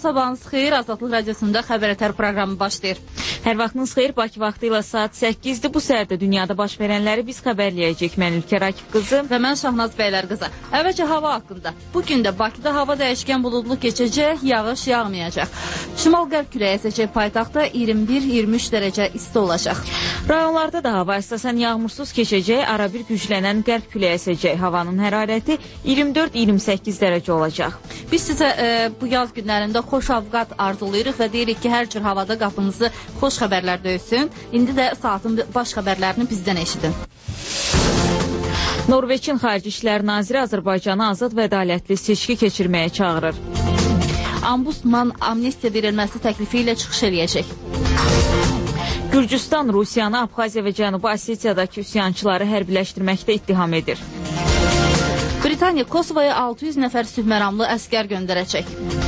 sabahınız xeyir. Azadlıq Radiosunda Xəbər Ətər proqramı başlayır. Hər vaxtınız xeyir. Bakı vaxtı ilə saat 8-dir. Bu səhərdə dünyada baş verənləri biz xəbərləyəcək. Mən Ülkər Akif qızı və mən Şahnaz Bəylər qızı. Əvvəlcə hava haqqında. Bugün də Bakıda hava dəyişkən buludlu keçəcək, yağış yağmayacaq. Şimal-qərb küləyi əsəcək, paytaxtda 21-23 dərəcə isti olacaq. Rayonlarda da hava əsasən yağmursuz keçəcək, arabir güclənən qərb küləyi əsəcək. Havanın hərarəti 24-28 dərəcə olacaq. Biz sizə bu yaz günlərində xoş avqat arzulayırıq və deyirik ki, hər cür havada qapınızı xoş xəbərlər döysün. İndi də saatın baş xəbərlərini bizdən eşidin. Norveçin Xarici İşlər Naziri Azərbaycanı azad və ədalətli seçki keçirməyə çağırır. Ombudsman amnistiya verilməsi təklifi ilə çıxış eləyəcək. Gürcüstan Rusiyanı Abxaziya və Cənubi Osetiyadakı üsyançıları hərbiləşdirməkdə ittiham edir. Britaniya Kosovaya 600 nəfər sülhməramlı əskər göndərəcək.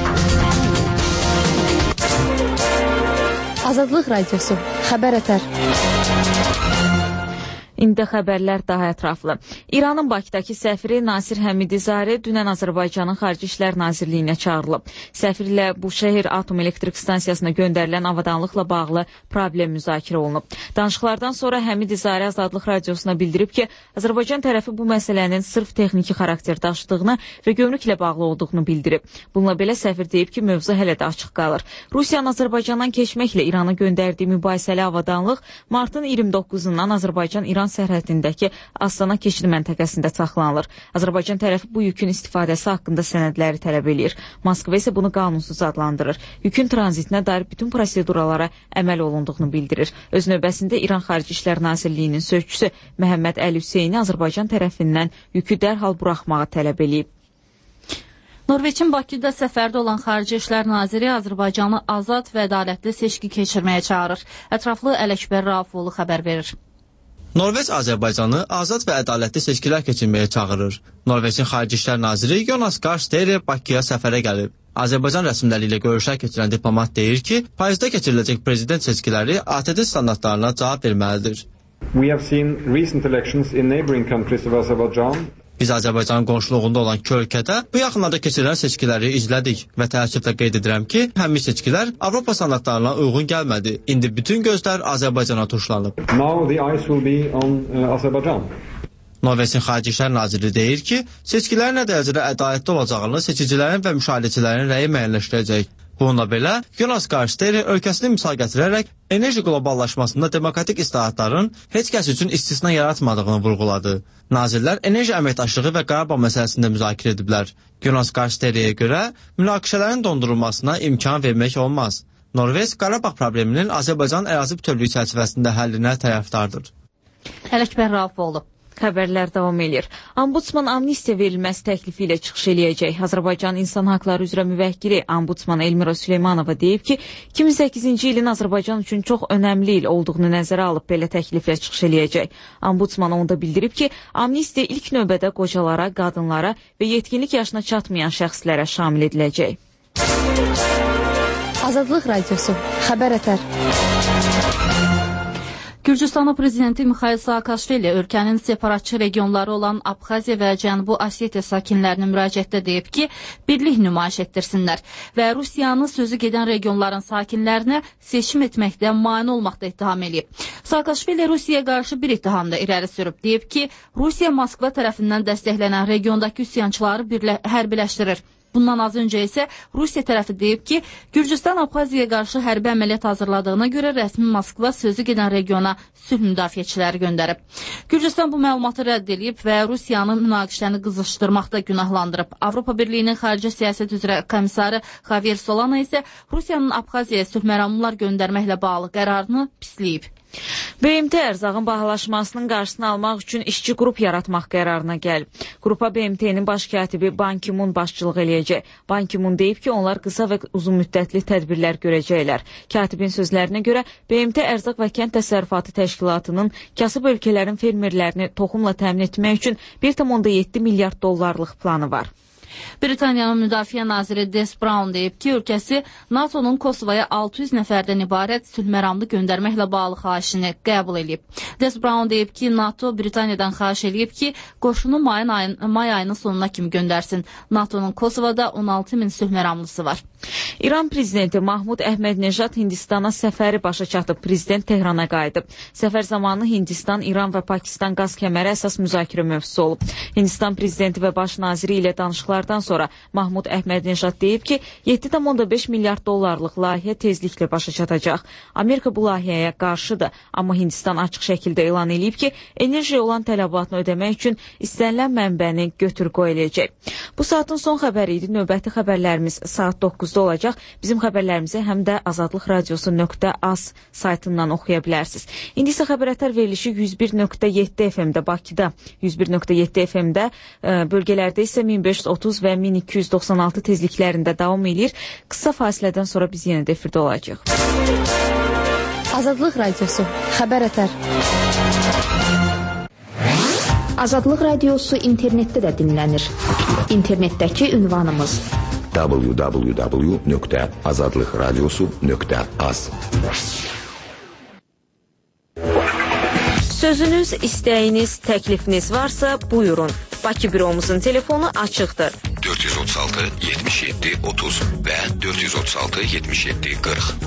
Azadlıq Radiosu, Xəbər Ətər. İndi xəbərlər daha ətraflı. İranın Bakıdakı səfiri Nasir Həmidizadə dünən Azərbaycanın Xarici İşlər Nazirliyinə çağırılıb. Səfirlə Buşəhir Atom Elektrik Stansiyasına göndərilən avadanlıqla bağlı problem müzakirə olunub. Danışıqlardan sonra Həmidizadə Azadlıq Radiosuna bildirib ki, Azərbaycan tərəfi bu məsələnin sırf texniki xarakter daşıdığını və gömrüklə bağlı olduğunu bildirib. Bununla belə səfir deyib ki, mövzu hələ də açıq qalır. Rusiyanın Azərbaycandan keçməklə İrana göndərdiyi mübahisəli avadanlıq martın 29-undan Azərbaycan-İran sərhədindəki Astana keçid məntəqəsində saxlanılır. Azərbaycan tərəfi bu yükün istifadəsi haqqında sənədləri tələb eləyir. Moskva isə bunu qanunsuz adlandırır. Yükün tranzitinə dair bütün proseduralara əməl olunduğunu bildirir. Öz növbəsində İran Xarici İşlər Nazirliyinin sözçüsü Məhəmməd Əli Hüseyni Azərbaycan tərəfindən yükü dərhal buraxmağı tələb eləyib. Norveçin Bakıda səfərdə olan Xarici İşlər Naziri Azərbaycanı azad və ədalətli seçki keçirməyə çağırır. Ətraflı Ələkbər Raufoğlu xəbər verir. Norveç Azərbaycanı azad və ədalətli seçkilər keçirməyə çağırır. Norveçin Xarici İşlər Naziri Jonas Gahr Støre Bakıya səfərə gəlib. Azərbaycan rəsmiləri ilə görüşlər keçirən diplomat deyir ki, payızda keçiriləcək prezident seçkiləri ATƏT standartlarına cavab verməlidir. We have seen recent elections in neighboring countries of Azerbaijan. Biz Azərbaycanın qonşuluğunda olan iki ölkədə bu yaxınlarda keçirilən seçkiləri izlədik və təəssüflə qeyd edirəm ki, həmin seçkilər Avropa standartlarına uyğun gəlmədi. İndi bütün gözlər Azərbaycana tuşlanıb. Now the eyes will be on Azerbaijan. Norveçin Xarici İşlər Naziri deyir ki, seçkilərin nə dərəcədə ədalətli olacağını seçicilərin və müşahidəçilərin rəyi müəyyənləşdirəcək. Bununla belə, Jonas Gahr Støre ölkəsini misal gətirərək enerji qloballaşmasında demokratik islahatların heç kəs üçün istisna yaratmadığını vurğuladı. Nazirlər enerji əməkdaşlığı və Qarabağ məsələsində müzakirə ediblər. Jonas Gahr Störəyə görə münaqişələrin dondurulmasına imkan vermək olmaz. Norveç Qarabağ probleminin Azərbaycan ərazi bütövlüyü çərçivəsində həllinə tərəfdardır. Ələkbər Raufoğlu. Xəbərlər davam edir. Ombudsman amnistiya verilməsi təklifi ilə çıxış eləyəcək. Azərbaycan İnsan Haqları üzrə müvəkkili Ombudsman Elmira Süleymanova deyib ki, 2008-ci ilin Azərbaycan üçün çox önəmli il olduğunu nəzərə alıb belə təkliflə çıxış eləyəcək. Ombudsman onda bildirib ki, amnistiya ilk növbədə qocalara, qadınlara və yetkinlik yaşına çatmayan şəxslərə şamil ediləcək. Azadlıq Radiosu, Xəbər Ətər. Gürcüstanın prezidenti Mikhail Saakashvili ölkənin separatçı regionları olan Abxaziya və Cənubi Osetiya sakinlərinə müraciətdə deyib ki, birlik nümayiş etdirsinlər və Rusiyanın sözü gedən regionların sakinlərinə seçim etməkdə mane olmaqda ittiham eləyib. Saakashvili Rusiyaya qarşı bir ittihamda irəli sürüb. Deyib ki, Rusiya Moskva tərəfindən dəstəklənən regiondakı üsyançıları hərbiləşdirir. Bundan az öncə isə Rusiya tərəfi deyib ki, Gürcüstan Abxaziyaya qarşı hərbi əməliyyat hazırladığına görə rəsmi Moskva sözü gedən regiona sülh müdafiəçiləri göndərib. Gürcüstan bu məlumatı rədd edib və Rusiyanın münaqişəni qızışdırmaqda günahlandırıb. Avropa Birliyinin xarici siyasət üzrə komissarı Javier Solana isə Rusiyanın Abxaziyaya sülhməramlılar göndərməklə bağlı qərarını pisləyib. BMT ərzağın bahalaşmasının qarşısını almaq üçün işçi qrup yaratmaq qərarına gəlib. Qrupa BMT-nin baş katibi Ban Ki-moon başçılıq eləyəcək. Ban Ki-moon deyib ki, onlar qısa və uzun müddətli tədbirlər görəcəklər. Katibin sözlərinə görə BMT Ərzaq və Kənd Təsərrüfatı Təşkilatının kasıb ölkələrin fermerlərini toxumla təmin etmək üçün 1,7 milyard dollarlıq planı var. Britaniyanın Müdafiə naziri Des Brown deyib ki, ölkəsi NATO'nun Kosovaya 600 nəfərdən ibarət sülhməramlı göndərməklə bağlı xahişini qəbul edib. Des Brown deyib ki, NATO Britaniyadan xahiş edib ki, qoşunu may ayının sonuna kimi göndərsin. NATO'nun Kosovada 16 min sülhməramlısı var. İran prezidenti Mahmud Əhmədnejad Hindistana səfəri başa çatıb. Prezident Tehrana qayıdıb. Səfər zamanı Hindistan, İran və Pakistan qaz kəməri əsas müzakirə mövzusu olub. Hindistan prezidenti və baş naziri ilə danışıqlardan sonra Mahmud Əhmədnejad deyib ki, 7,5 milyard dollarlıq layihə tezliklə başa çatacaq. Amerika bu layihəyə qarşıdır, amma Hindistan açıq şəkildə elan edib ki, enerjiyə olan tələbatını ödəmək üçün istənilən mənbəni götür-qoy eləyəcək. Bu saatın son xəbəri idi. Növbəti xəbərlərimiz saat 9-da olacaq. Bizim xəbərlərimizi həm də azadlıqradiosu.az saytından oxuya bilərsiniz. İndi isə xəbər verilişi 101.7 FM-də Bakıda, 101.7 FM-də bölgələrdə isə 1530 və 1296 tezliklərində davam edir. Qısa fasilədən sonra biz yenə də efirdə olacaq. Azadlıq Radiosu. Xəbər ətər. Azadlıq Radiosu internetdə də dinlənir. İnternetdəki ünvanımız www.azadlıqradiosu.az. Sözünüz, istəyiniz, təklifiniz varsa buyurun. Bakı büromuzun telefonu açıqdır. 436 77 30 və 436 77 40.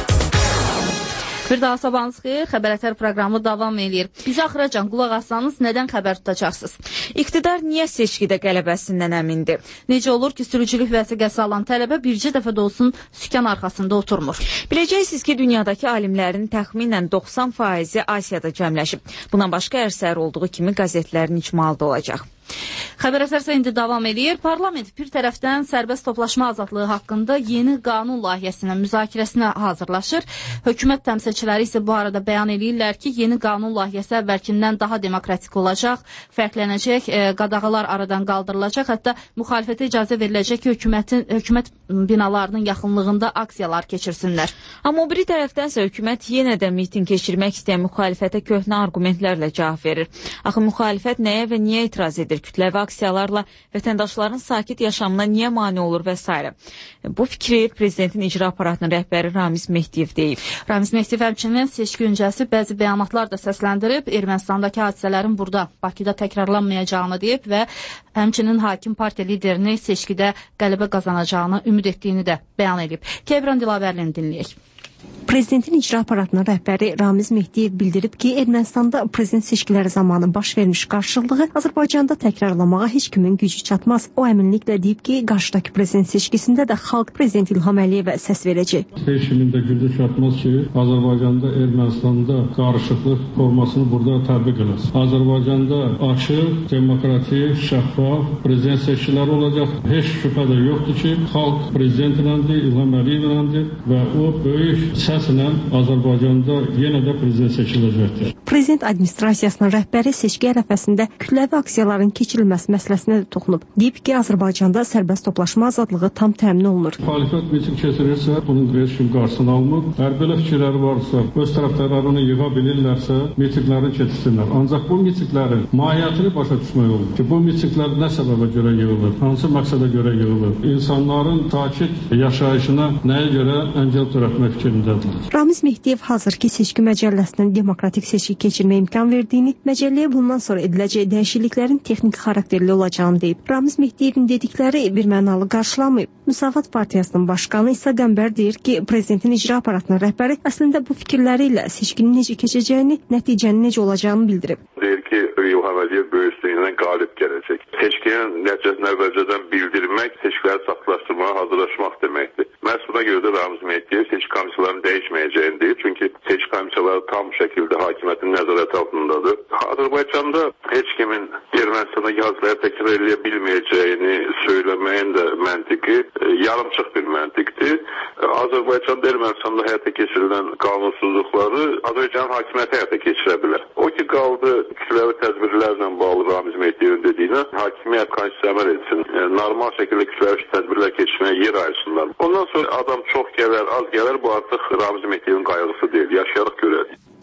Bir daha sabahınız xeyir, Xəbər ətər proqramı davam edir. Bizi axıracan qulaq assanız nədən xəbər tutacaqsınız? İqtidar niyə seçkidə qələbəsindən əmindir? Necə olur ki, sürücülük vəsiqəsi alan tələbə bircə dəfə də olsun sükan arxasında oturmur? Biləcəksiniz ki, dünyadakı alimlərin təxminən 90%-i Asiyada cəmləşib. Bundan başqa hər səhər olduğu kimi qəzetlərin icmalıda olacaq. Xəbər əsərsə indi davam edir. Parlament bir tərəfdən sərbəst toplaşma azadlığı haqqında yeni qanun layihəsinin müzakirəsinə hazırlaşır. Hökumət təmsilçiləri isə bu arada bəyan edirlər ki, yeni qanun layihəsi əvvəlkindən daha demokratik olacaq, fərqlənəcək, qadağalar aradan qaldırılacaq, hətta müxalifətə icazə veriləcək ki, hökumət binalarının yaxınlığında aksiyalar keçirsinlər. Amma o biri tərəfdənsə hökumət yenə də miting keçirmək istəyən müxalifətə köhnə argumentlərlə cavab verir. Axı müxalifət nəyə və niyə etiraz edir? Kütləvi aksiyalarla vətəndaşların sakit yaşamına niyə mane olur və s. Bu fikri prezidentin icra aparatının rəhbəri Ramiz Mehdiyev deyib. Ramiz Mehdiyev həmçinin seçki öncəsi bəzi bəyanatlar da səsləndirib, Ermənistandakı hadisələrin burada Bakıda təkrarlanmayacağını deyib və həmçinin hakim partiya liderini seçkidə qələbə qazanacağını ümid etdiyini də bəyan edib. Kebran Dilavərlini dinləyək. Prezidentin icra aparatının rəhbəri Ramiz Mehdiyev bildirib ki, Ermənistanda prezident seçkiləri zamanı baş vermiş qarşılığı Azərbaycanda təkrarlamağa heç kimin gücü çatmaz. O əminliklə deyib ki, qarşıdakı prezident seçkisində də xalq prezident İlham Əliyevə səs verəcək. Heç kimin də gücü çatmaz ki, Azərbaycanda Ermənistanda qarışıqlıq formasını burada tətbiq eləsin. Azərbaycanda açıq, demokratik, şəffaf prezident seçkiləri olacaq. Heç şübhə də yoxdur ki, xalq prezident iləndir, İlham Əliyev iləndir və o böyük səslə Azərbaycanda yenə də prezident seçiləcəkdir. Prezident administrasiyasının rəhbəri seçki ərəfəsində kütləvi aksiyaların keçirilməsi məsələsinə də toxunub. Deyib ki, Azərbaycanda sərbəst toplaşma azadlığı tam təmin olunur. Müxalifət miting keçirirsə, bunun heç kim qarşısını almır. Hər belə fikirləri varsa, öz tərəfdarlarını yığa bilirlərsə, mitinglərini keçirsinlər. Ancaq bu mitinglərin mahiyyətini başa düşmək olur ki, bu mitinglər nə səbəbə görə yığılır, hansı məqsədə görə yığılır, insanların sakit yaşayışına nəyə görə əngəl törətmək fikrindədir. Ramiz Mehdiyev hazırki seçki məcəlləsinin demokratik seçki keçirmə imkan verdiyini, məcəlləyə bundan sonra ediləcək dəyişikliklərin texniki xarakterli olacağını deyib. Ramiz Mehdiyevin dedikləri bir mənalı qarşılamayıb. Müsavat Partiyasının başqanı İsa Qəmbər deyir ki, prezidentin icra aparatının rəhbəri əslində bu fikirləri ilə seçkinin necə keçəcəyini, nəticənin necə olacağını bildirib. Deyir ki, İlham Əliyev böyüklüyündən qalib gələcək. Seçkinin nəticəsini əvvəlcədən bildirmək, seçkiləri saxtalaşdırmağa hazırlaşmaq deməkdir. Məhz buna görə də Ramiz Mehdiyev seçki komissiyalarının dəyişməyəcəyini deyir. Çünki seçki komissiyaları tam şəkildə hakimiyyətin nəzarəti altındadır. Azərbaycanda heç kimin Ermənistanda yazıları təkrar eləyə bilməyəcəyini söyləməyin də məntiqi yarımçıq bir məntiqdir. Azərbaycanda Ermənistanda həyata keçirilən qanunsuzluqları Azərbaycanın hakimiyyəti həyata keçirə bilər. O ki qaldı kütləvi tədbirlərlə bağlı Ramiz Mehdiyevin dediyinə hakimiyyət konstitusiya əməl etsin. Normal şəkildə kütləvi tədbirlər keçirməyə yer ayırsınlar. Ondan sonra adam çox gələr, az gələr, bu artıq Ramiz Mehdiyevin qayğısı deyil. Yaşayarıq görək.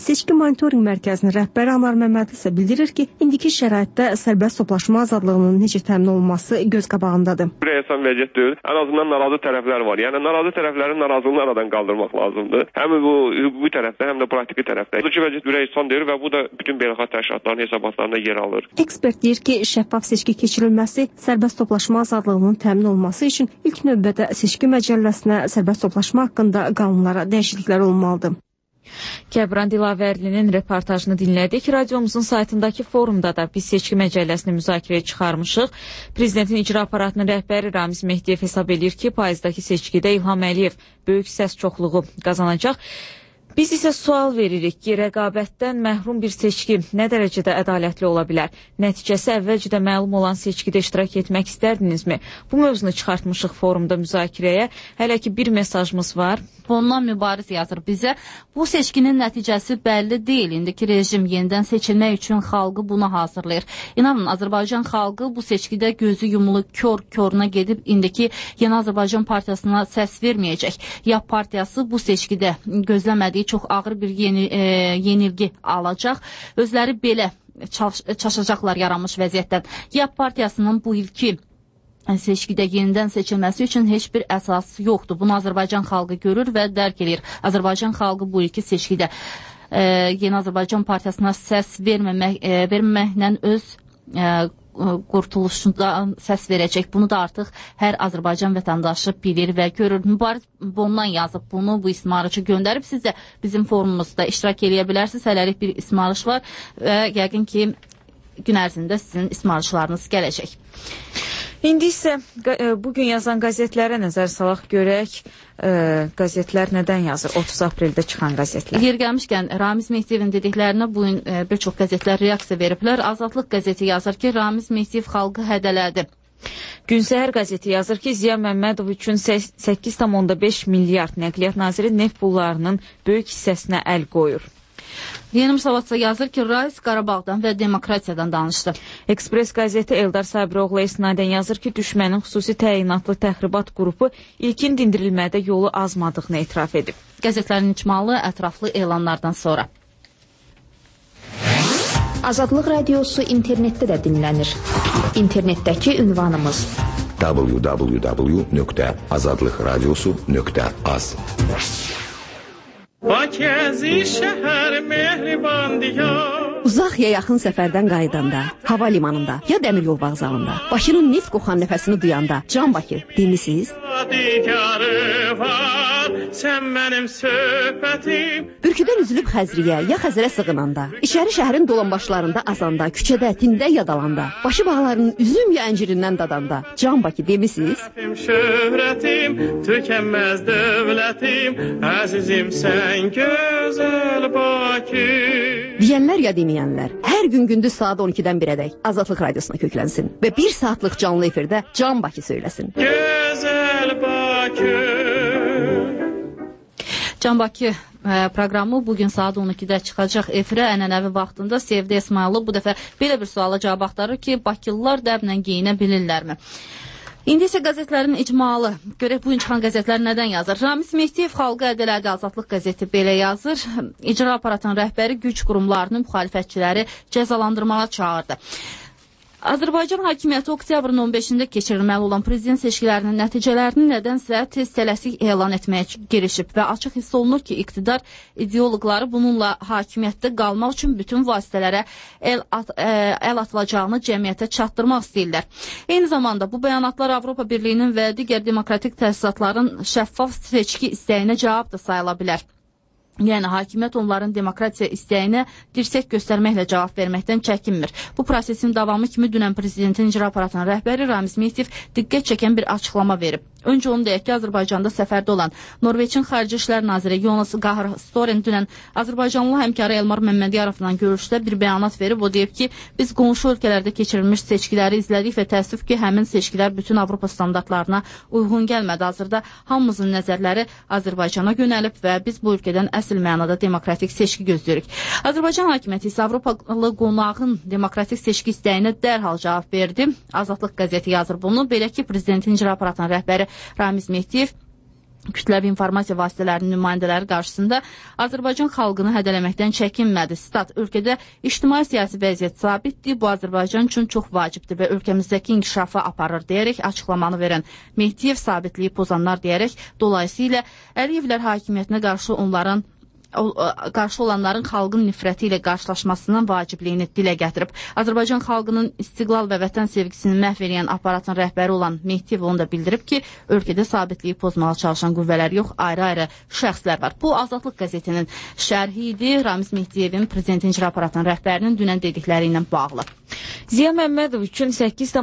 Seçki monitorinq mərkəzinin rəhbəri Anar Məmmədli isə bildirir ki, indiki şəraitdə sərbəst toplaşma azadlığının necə təmin olunması göz qabağındadır. Rəyəsən vəziyyət deyil. Ən azından narazı tərəflər var. Yəni narazı tərəflərin narazılığını aradan qaldırmaq lazımdır. Həm bu tərəfdə, həm də praktiki tərəfdə. Hazırki vəziyyət ürəksan deyir və bu da bütün beynəlxalq təşkilatların hesabatlarında yer alır. Ekspert deyir ki, şəffaf seçki keçirilməsi sərbəst toplaşma azadlığının təmin olunması üçün ilk növbədə seçki məcəlləsinə sərbəst toplaşma haqqında qanunlara dəyişikliklər olmalıdır. Kəbran Dilavərlinin reportajını dinlədik. Radiomuzun saytındakı forumda da biz seçki məcəlləsini müzakirəyə çıxarmışıq. Prezidentin icra aparatının rəhbəri Ramiz Mehdiyev hesab edir ki, payızdakı seçkidə İlham Əliyev böyük səs çoxluğu qazanacaq. Biz isə sual veririk ki, rəqabətdən məhrum bir seçki nə dərəcədə ədalətli ola bilər? Nəticəsi əvvəlcədə məlum olan seçkidə iştirak etmək istərdinizmi? Bu mövzunu çıxartmışıq forumda müzakirəyə. Hələ ki bir mesajımız var. Ondan mübariz yazır bizə. Bu seçkinin nəticəsi bəlli deyil. İndiki rejim yenidən seçilmək üçün xalqı buna hazırlayır. İnanın, Azərbaycan xalqı bu seçkidə gözü yumulu kör-körünə gedib indiki Yeni Azərbaycan Partiyasına səs verməyəcək. YAP Partiyası bu seçkidə gözləmədiyi çox ağır bir yenilgi alacaq. Özləri belə çaşacaqlar yaranmış vəziyyətdən. YAP Partiyasının bu ilki seçkidə yenidən seçilməsi üçün heç bir əsas yoxdur. Bunu Azərbaycan xalqı görür və dərk edir. Azərbaycan xalqı bu ilki seçkidə Yeni Azərbaycan Partiyasına səs verməməklə öz qurtuluşundan səs verəcək. Bunu da artıq hər Azərbaycan vətəndaşı bilir və görür. Mübariz bundan yazıb bunu, bu ismarıcı göndərib. Siz də bizim forumumuzda iştirak edə bilərsiniz. Hələlik bir ismarış var və yəqin ki gün ərzində sizin ismarışlarınız gələcək. İndi isə bugün yazan qəzetlərə nəzər salaq görək. Qəzetlər nədən yazır? 30 apreldə çıxan qəzetlər. Yer gəlmişkən, Ramiz Mehdiyevin dediklərinə bugün bir çox qəzetlər reaksiya veriblər. Azadlıq qəzeti yazır ki, Ramiz Mehdiyev xalqı hədələdi. Gün Səhər qəzeti yazır ki, Ziya Məmmədov üçün 8,5 milyard nəqliyyat naziri neft pullarının böyük hissəsinə əl qoyur. Yeni Müsavatsa yazır ki, Rais Qarabağdan və demokratiyadan danışdı. Ekspres qəzeti Eldar Sabiroğlu isnadən yazır ki, düşmənin xüsusi təyinatlı təxribat qrupu ilkin dindirilmədə yolu azmadığını etiraf edib. Qəzetlərin icmalı ətraflı elanlardan sonra. Azadlıq radiosu internetdə də dinlənir. İnternetdəki ünvanımız www.azadlıqradiosu.az. Uzaq ya yaxın səfərdən qayıdanda, hava limanında ya dəmir yol vağzalında, Bakının neft qoxan nəfəsini duyanda, Can Bakı demisiniz? Bürküdən üzülüb Xəzriyə ya Xəzərə sığınanda, İçəri şəhərin dolambaşlarında azanda, küçədə, tində yadalanda, başı bağlarının üzüm ya əncirindən dadanda, Can Bakı demisiniz? Şöhrətim, tükənməz dövlətim, əzizim sən gözəl Bakı. Deyənlər ya deməyənlər, hər gün gündüz saat 12-dən 1-ədək Azadlıq radiosuna köklənsin və 1 saatlıq canlı efirdə Can Bakı söyləsin. Gözəl Bakı. Can Bakı proqramı bugün saat 12-də çıxacaq efirə. Ənənəvi vaxtında Sevdə İsmailov bu dəfə belə bir suala cavab axtarır ki, Bakılılar dəblə geyinə bilirlərmi? İndi isə qəzetlərin icmalı. Görək bugün çıxan qəzetlər nədən yazır? Ramiz Mehdiyev xalqı hədələdi. Azadlıq qəzeti belə yazır. İcra aparatının rəhbəri güc qurumlarını, müxalifətçiləri cəzalandırmağa çağırdı. Azərbaycan hakimiyyəti oktyabrın 15-də keçirilməli olan prezident seçkilərinin nəticələrini nədənsə tez tələsik elan etməyə girişib və açıq hiss olunur ki, iqtidar ideoloqları bununla hakimiyyətdə qalmaq üçün bütün vasitələrə əl atılacağını cəmiyyətə çatdırmaq istəyirlər. Eyni zamanda bu bəyanatlar Avropa Birliyinin və digər demokratik təsisatların şəffaf seçki istəyinə cavab da sayıla bilər. Yəni, hakimiyyət onların demokratiya istəyinə dirsək göstərməklə cavab verməkdən çəkinmir. Bu prosesin davamı kimi dünən prezidentin icra aparatının rəhbəri Ramiz Mehdiyev diqqət çəkən bir açıqlama verib. Öncə onu deyək ki, Azərbaycanda səfərdə olan Norveçin Xarici İşlər Naziri Jonas Gahr Storen dünən Azərbaycanlı həmkarı Elmar Məmmədiyarovla görüşdə bir bəyanat verib. O deyib ki, biz qonşu ölkələrdə keçirilmiş seçkiləri izlədik və təəssüf ki, həmin seçkilər bütün Avropa standartlarına uyğun gəlmədi. Hazırda hamımızın nəzərləri Azərbaycana yönəlib və biz bu ölkədən əsl mənada demokratik seçki gözləyirik. Azərbaycan hakimiyyəti isə Avropalı qonağın demokratik seçki istəyinə dərhal cavab verdi. Azadlıq qəzeti yazır bunu. Belə ki, prezidentin icra aparatının rəhbəri Ramiz Mehdiyev kütləvi informasiya vasitələrinin nümayəndələri qarşısında Azərbaycan xalqını hədələməkdən çəkinmədi. Stat, ölkədə ictimai-siyasi vəziyyət sabitdir, bu Azərbaycan üçün çox vacibdir və ölkəmizdəki inkişafı aparır deyərək açıqlamanı verən Mehdiyev sabitliyi pozanlar deyərək dolayısıyla Əliyevlər hakimiyyətinə qarşı olanların xalqın nifrəti ilə qarşılaşmasının vacibliyini dilə gətirib. Azərbaycan xalqının istiqlal və vətən sevgisini məhv edən aparatın rəhbəri olan Mehdiyev onu da bildirib ki, ölkədə sabitliyi pozmağa çalışan qüvvələr yox, ayrı-ayrı şəxslər var. Bu Azadlıq qəzetinin şərhi idi. Ramiz Mehdiyevin prezidentin icra aparatının rəhbərinin dünən dedikləri ilə bağlı. Ziya Məmmədov üçün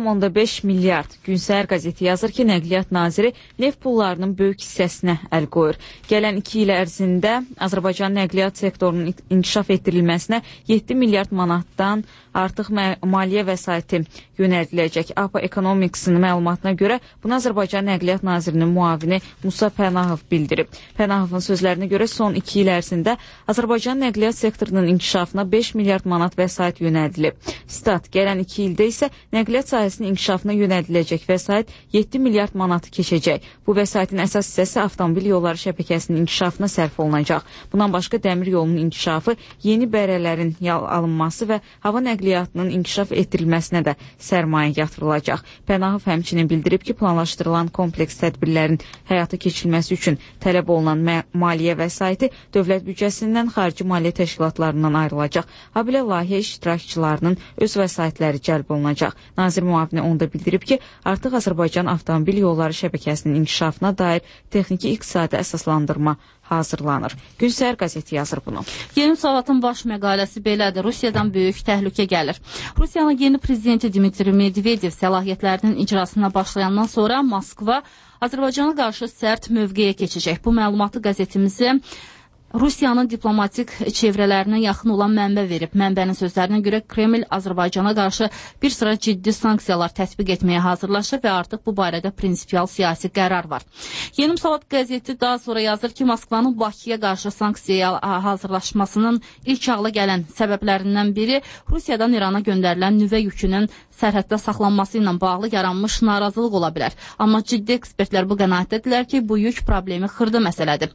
8,5 milyard. Günsəhər qəzeti yazır ki, Nəqliyyat naziri neft pullarının böyük hissəsinə əl qoyur. Gələn 2 il ərzində Azərbaycan nəqliyyat sektorunun inkişaf etdirilməsinə 7 milyard manatdan artıq maliyyə vəsaiti yönəldiləcək. APA Economics'ın məlumatına görə bunu Azərbaycan Nəqliyyat Nazirinin müavini Musa Pənahov bildirib. Pənahovun sözlərinə görə son 2 il ərzində Azərbaycan nəqliyyat sektorunun inkişafına 5 milyard manat vəsait yönəldilib. Stat, gələn 2 ildə isə nəqliyyat sahəsinin inkişafına yönəldiləcək vəsait 7 milyard manatı keçəcək. Bu vəsaitin əsas hissəsi avtomobil yolları şəbəkəsinin inkişafına sərf olunacaq. Bundan başqa dəmir yolunun inkişafı, yeni bərələrin alınması və hava nəqliyyatının inkişaf etdirilməsinə də sərmayə yatırılacaq. Pənahov həmçinin bildirib ki, planlaşdırılan kompleks tədbirlərin həyata keçirilməsi üçün tələb olunan maliyyə vəsaiti dövlət büdcəsindən xarici maliyyə təşkilatlarından ayrılacaq. Habelə layihə iştirakçılarının öz vəsaitləri cəlb olunacaq. Nazir müavini onda bildirib ki, artıq Azərbaycan avtomobil yolları şəbəkəsinin inkişafına dair texniki iqtisadi əsaslandırma hazırlanır. Günsəhər qəzeti yazır bunu. Yeni Savatın baş məqaləsi belədir. Rusiyadan böyük təhlükə gəlir. Rusiyanın yeni prezidenti Dmitri Medvedev səlahiyyətlərinin icrasına başlayandan sonra Moskva Azərbaycana qarşı sərt mövqeyə keçəcək. Bu məlumatı qəzetimizə Rusiyanın diplomatik çevrələrinə yaxın olan mənbə verib. Mənbənin sözlərinə görə Kreml Azərbaycana qarşı bir sıra ciddi sanksiyalar tətbiq etməyə hazırlaşır və artıq bu barədə prinsipial siyasi qərar var. Yeni Savat qəzeti daha sonra yazır ki, Moskvanın Bakıya qarşı sanksiya hazırlaşmasının ilk ağla gələn səbəblərindən biri Rusiyadan İrana göndərilən nüvə yükünün sərhəddə saxlanması ilə bağlı yaranmış narazılıq ola bilər. Amma ciddi ekspertlər bu qənaətdədirlər ki, bu yük problemi xırda məsələdir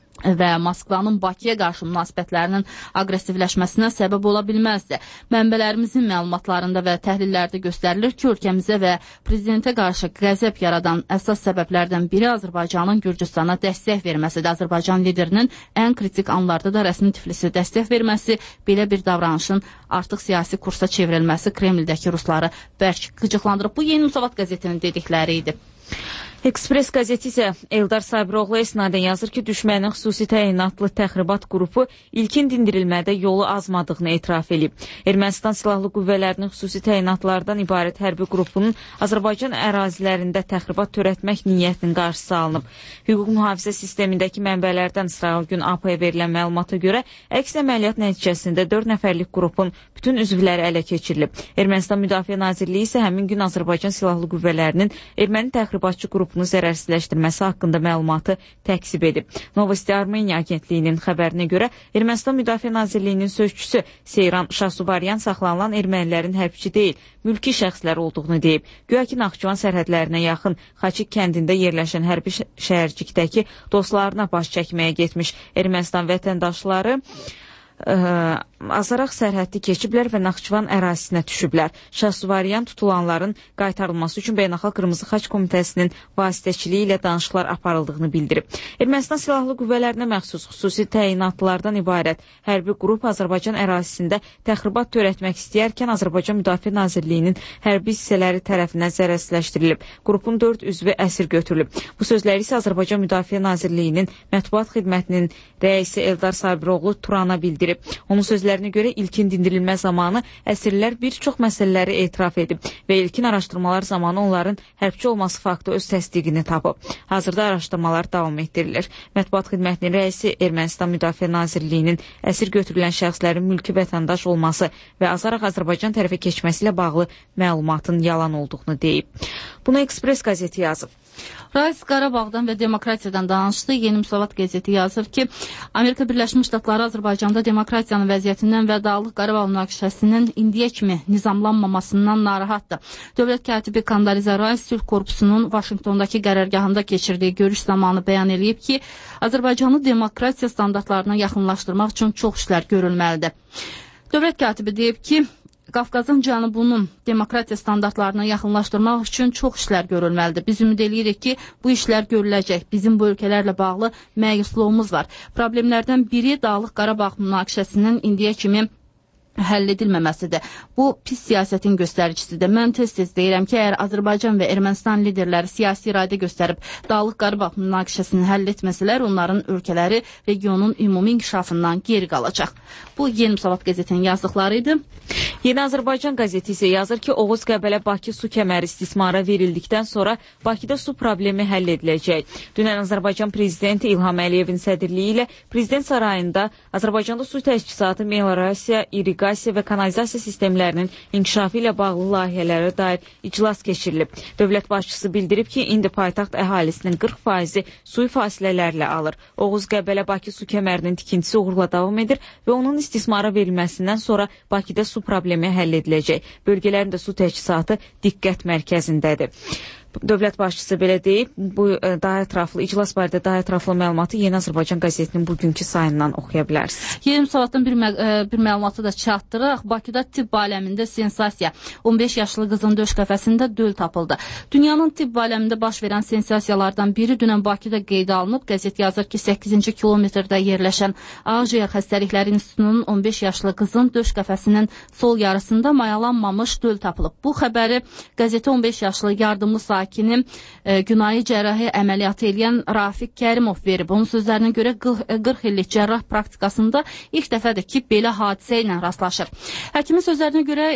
və Moskvanın Bakıya qarşı münasibətlərinin aqressivləşməsinə səbəb ola bilməzdi. Mənbələrimizin məlumatlarında və təhlillərdə göstərilir ki, ölkəmizə və prezidentə qarşı qəzəb yaradan əsas səbəblərdən biri Azərbaycanın Gürcüstana dəstək verməsidir. Azərbaycan liderinin ən kritik anlarda da rəsmi Tiflisə dəstək verməsi, belə bir davranışın artıq siyasi kursa çevrilməsi Kremldəki rusları bərk qıcıqlandırıb. Bu Yeni Savat qəzetinin dedikləri idi. Ekspres qəzeti isə Eldar Sabiroğlu esnadən yazır ki, düşmənin xüsusi təyinatlı təxribat qrupu ilkin dindirilmədə yolu azmadığını etiraf edib. Ermənistan silahlı qüvvələrinin xüsusi təyinatlardan ibarət hərbi qrupunun Azərbaycan ərazilərində təxribat törətmək niyyətinin qarşısı alınıb. Hüquq mühafizə sistemindəki mənbələrdən İsrail gün APA-ya verilən məlumata görə əks əməliyyat nəticəsində 4 nəfərlik qrupun bütün üzvləri ələ keçirilib. Ermənistan Müdafiə Nazirliyi isə həmin gün Azərbaycan silahlı qüvvələrinin erməni təxribatçı qrupunu zərərsizləşdirməsi haqqında məlumatı təksib edib. Novosti Armeniya agentliyinin xəbərinə görə Ermənistan Müdafiə Nazirliyinin sözçüsü Seyran Şahsuvaryan saxlanılan ermənilərin hərbiçi deyil, mülki şəxslər olduğunu deyib. Güya ki, Naxçıvan sərhədlərinə yaxın Xaçik kəndində yerləşən hərbi şəhərcikdəki dostlarına baş çəkməyə getmiş Ermənistan vətəndaşları azaraq sərhəddi keçiblər və Naxçıvan ərazisinə düşüblər. Şahsuvaryan tutulanların qaytarılması üçün Beynəlxalq Qırmızı Xaç Komitəsinin vasitəçiliyi ilə danışıqlar aparıldığını bildirib. Ermənistan silahlı qüvvələrinə məxsus xüsusi təyinatlardan ibarət hərbi qrup Azərbaycan ərazisində təxribat törətmək istəyərkən Azərbaycan Müdafiə Nazirliyinin hərbi hissələri tərəfindən zərərsizləşdirilib. Qrupun 4 üzvü əsir götürülüb. Bu sözləri isə Azərbaycan Müdafiə Nazirliyinin mətbuat xidmətinin rəisi Eldar Sabiroğlu Turana bildirib. Onun sözlərinə görə ilkin dindirilmə zamanı əsirlər bir çox məsələləri etiraf edib və ilkin araşdırmalar zamanı onların hərbçi olması faktı öz təsdiqini tapıb. Hazırda araşdırmalar davam etdirilir. Mətbuat xidmətinin rəisi Ermənistan Müdafiə Nazirliyinin əsir götürülən şəxslərin mülki vətəndaş olması və azaraq Azərbaycan tərəfə keçməsi ilə bağlı məlumatın yalan olduğunu deyib. Bunu Express qəzeti yazıb. Rais Qarabağdan və demokratiyadan danışdı. Yeni Müsavat qəzeti yazır ki, Amerika Birləşmiş Ştatları Azərbaycanda demokratiyanın vəziyyətindən və Dağlıq Qarabağ münaqişəsinin indiyə kimi nizamlanmamasından narahatdır. Dövlət katibi Kondoliza Rice Sülh Korpusunun Vaşinqtondakı qərargahında keçirdiyi görüş zamanı bəyan edib ki, Azərbaycanı demokratiya standartlarına yaxınlaşdırmaq üçün çox işlər görülməlidir. Dövlət katibi deyib ki, Qafqazın cənubunun demokratiya standartlarına yaxınlaşdırmaq üçün çox işlər görülməlidir. Biz ümid edirik ki, bu işlər görüləcək. Bizim bu ölkələrlə bağlı məyusluğumuz var. Problemlərdən biri Dağlıq Qarabağ münaqişəsinin indiyə kimi həll edilməməsidir. Bu pis siyasətin göstəricisidir. Mən tez-tez deyirəm ki, əgər Azərbaycan və Ermənistan liderləri siyasi iradə göstərib Dağlıq Qarabağ münaqişəsini həll etməsələr, onların ölkələri regionun ümumi inkişafından geri qalacaq. Bu Yeni Müsavat qəzetinin yazdıqları idi. Yeni Azərbaycan qəzeti isə yazır ki, Oğuz-Qəbələ-Bakı su kəməri istismara verildikdən sonra Bakıda su problemi həll ediləcək. Dünən Azərbaycan prezidenti İlham Əliyevin sədrliyi ilə Prezident sarayında Azərbaycanda su təchizatı, meliorasiya, irriqasiya və kanalizasiya sistemlərinin inkişafı ilə bağlı layihələrə dair iclas keçirilib. Dövlət başçısı bildirib ki, indi paytaxt əhalisinin 40%-i suyu fasilələrlə alır. Oğuz-Qəbələ-Bakı su kəmərinin tikintisi uğurla davam edir və onun istismara verilməsindən sonra Bakıda su problemi həll ediləcək. Bölgələrin də su təchizatı diqqət mərkəzindədir. Dövlət başçısı belə deyib. Bu daha ətraflı, iclas barədə daha ətraflı məlumatı Yeni Azərbaycan qəzetinin bugünkü sayından oxuya bilərsiniz. Yeni Müsavatdan bir məlumatı da çatdıraq. Bakıda tibb aləmində sensasiya. 15 yaşlı qızın döş qəfəsində döl tapıldı. Dünyanın tibb aləmində baş verən sensasiyalardan biri dünən Bakıda qeydə alınıb. Qəzet yazır ki, 8-ci kilometrdə yerləşən Ağciyər Xəstəlikləri İnstitutunun 15 yaşlı qızın döş qəfəsinin sol yarısında mayalanmamış döl tapılıb. Bu xəbəri qəzeti 15 yaşlı yardımlı sakini günayi cərrahi əməliyyatı edən Rafiq Kərimov verib. Onun sözlərinə görə 40 illik cərrah praktikasında ilk dəfədir ki, belə hadisə ilə rastlaşır. Həkimin sözlərinə görə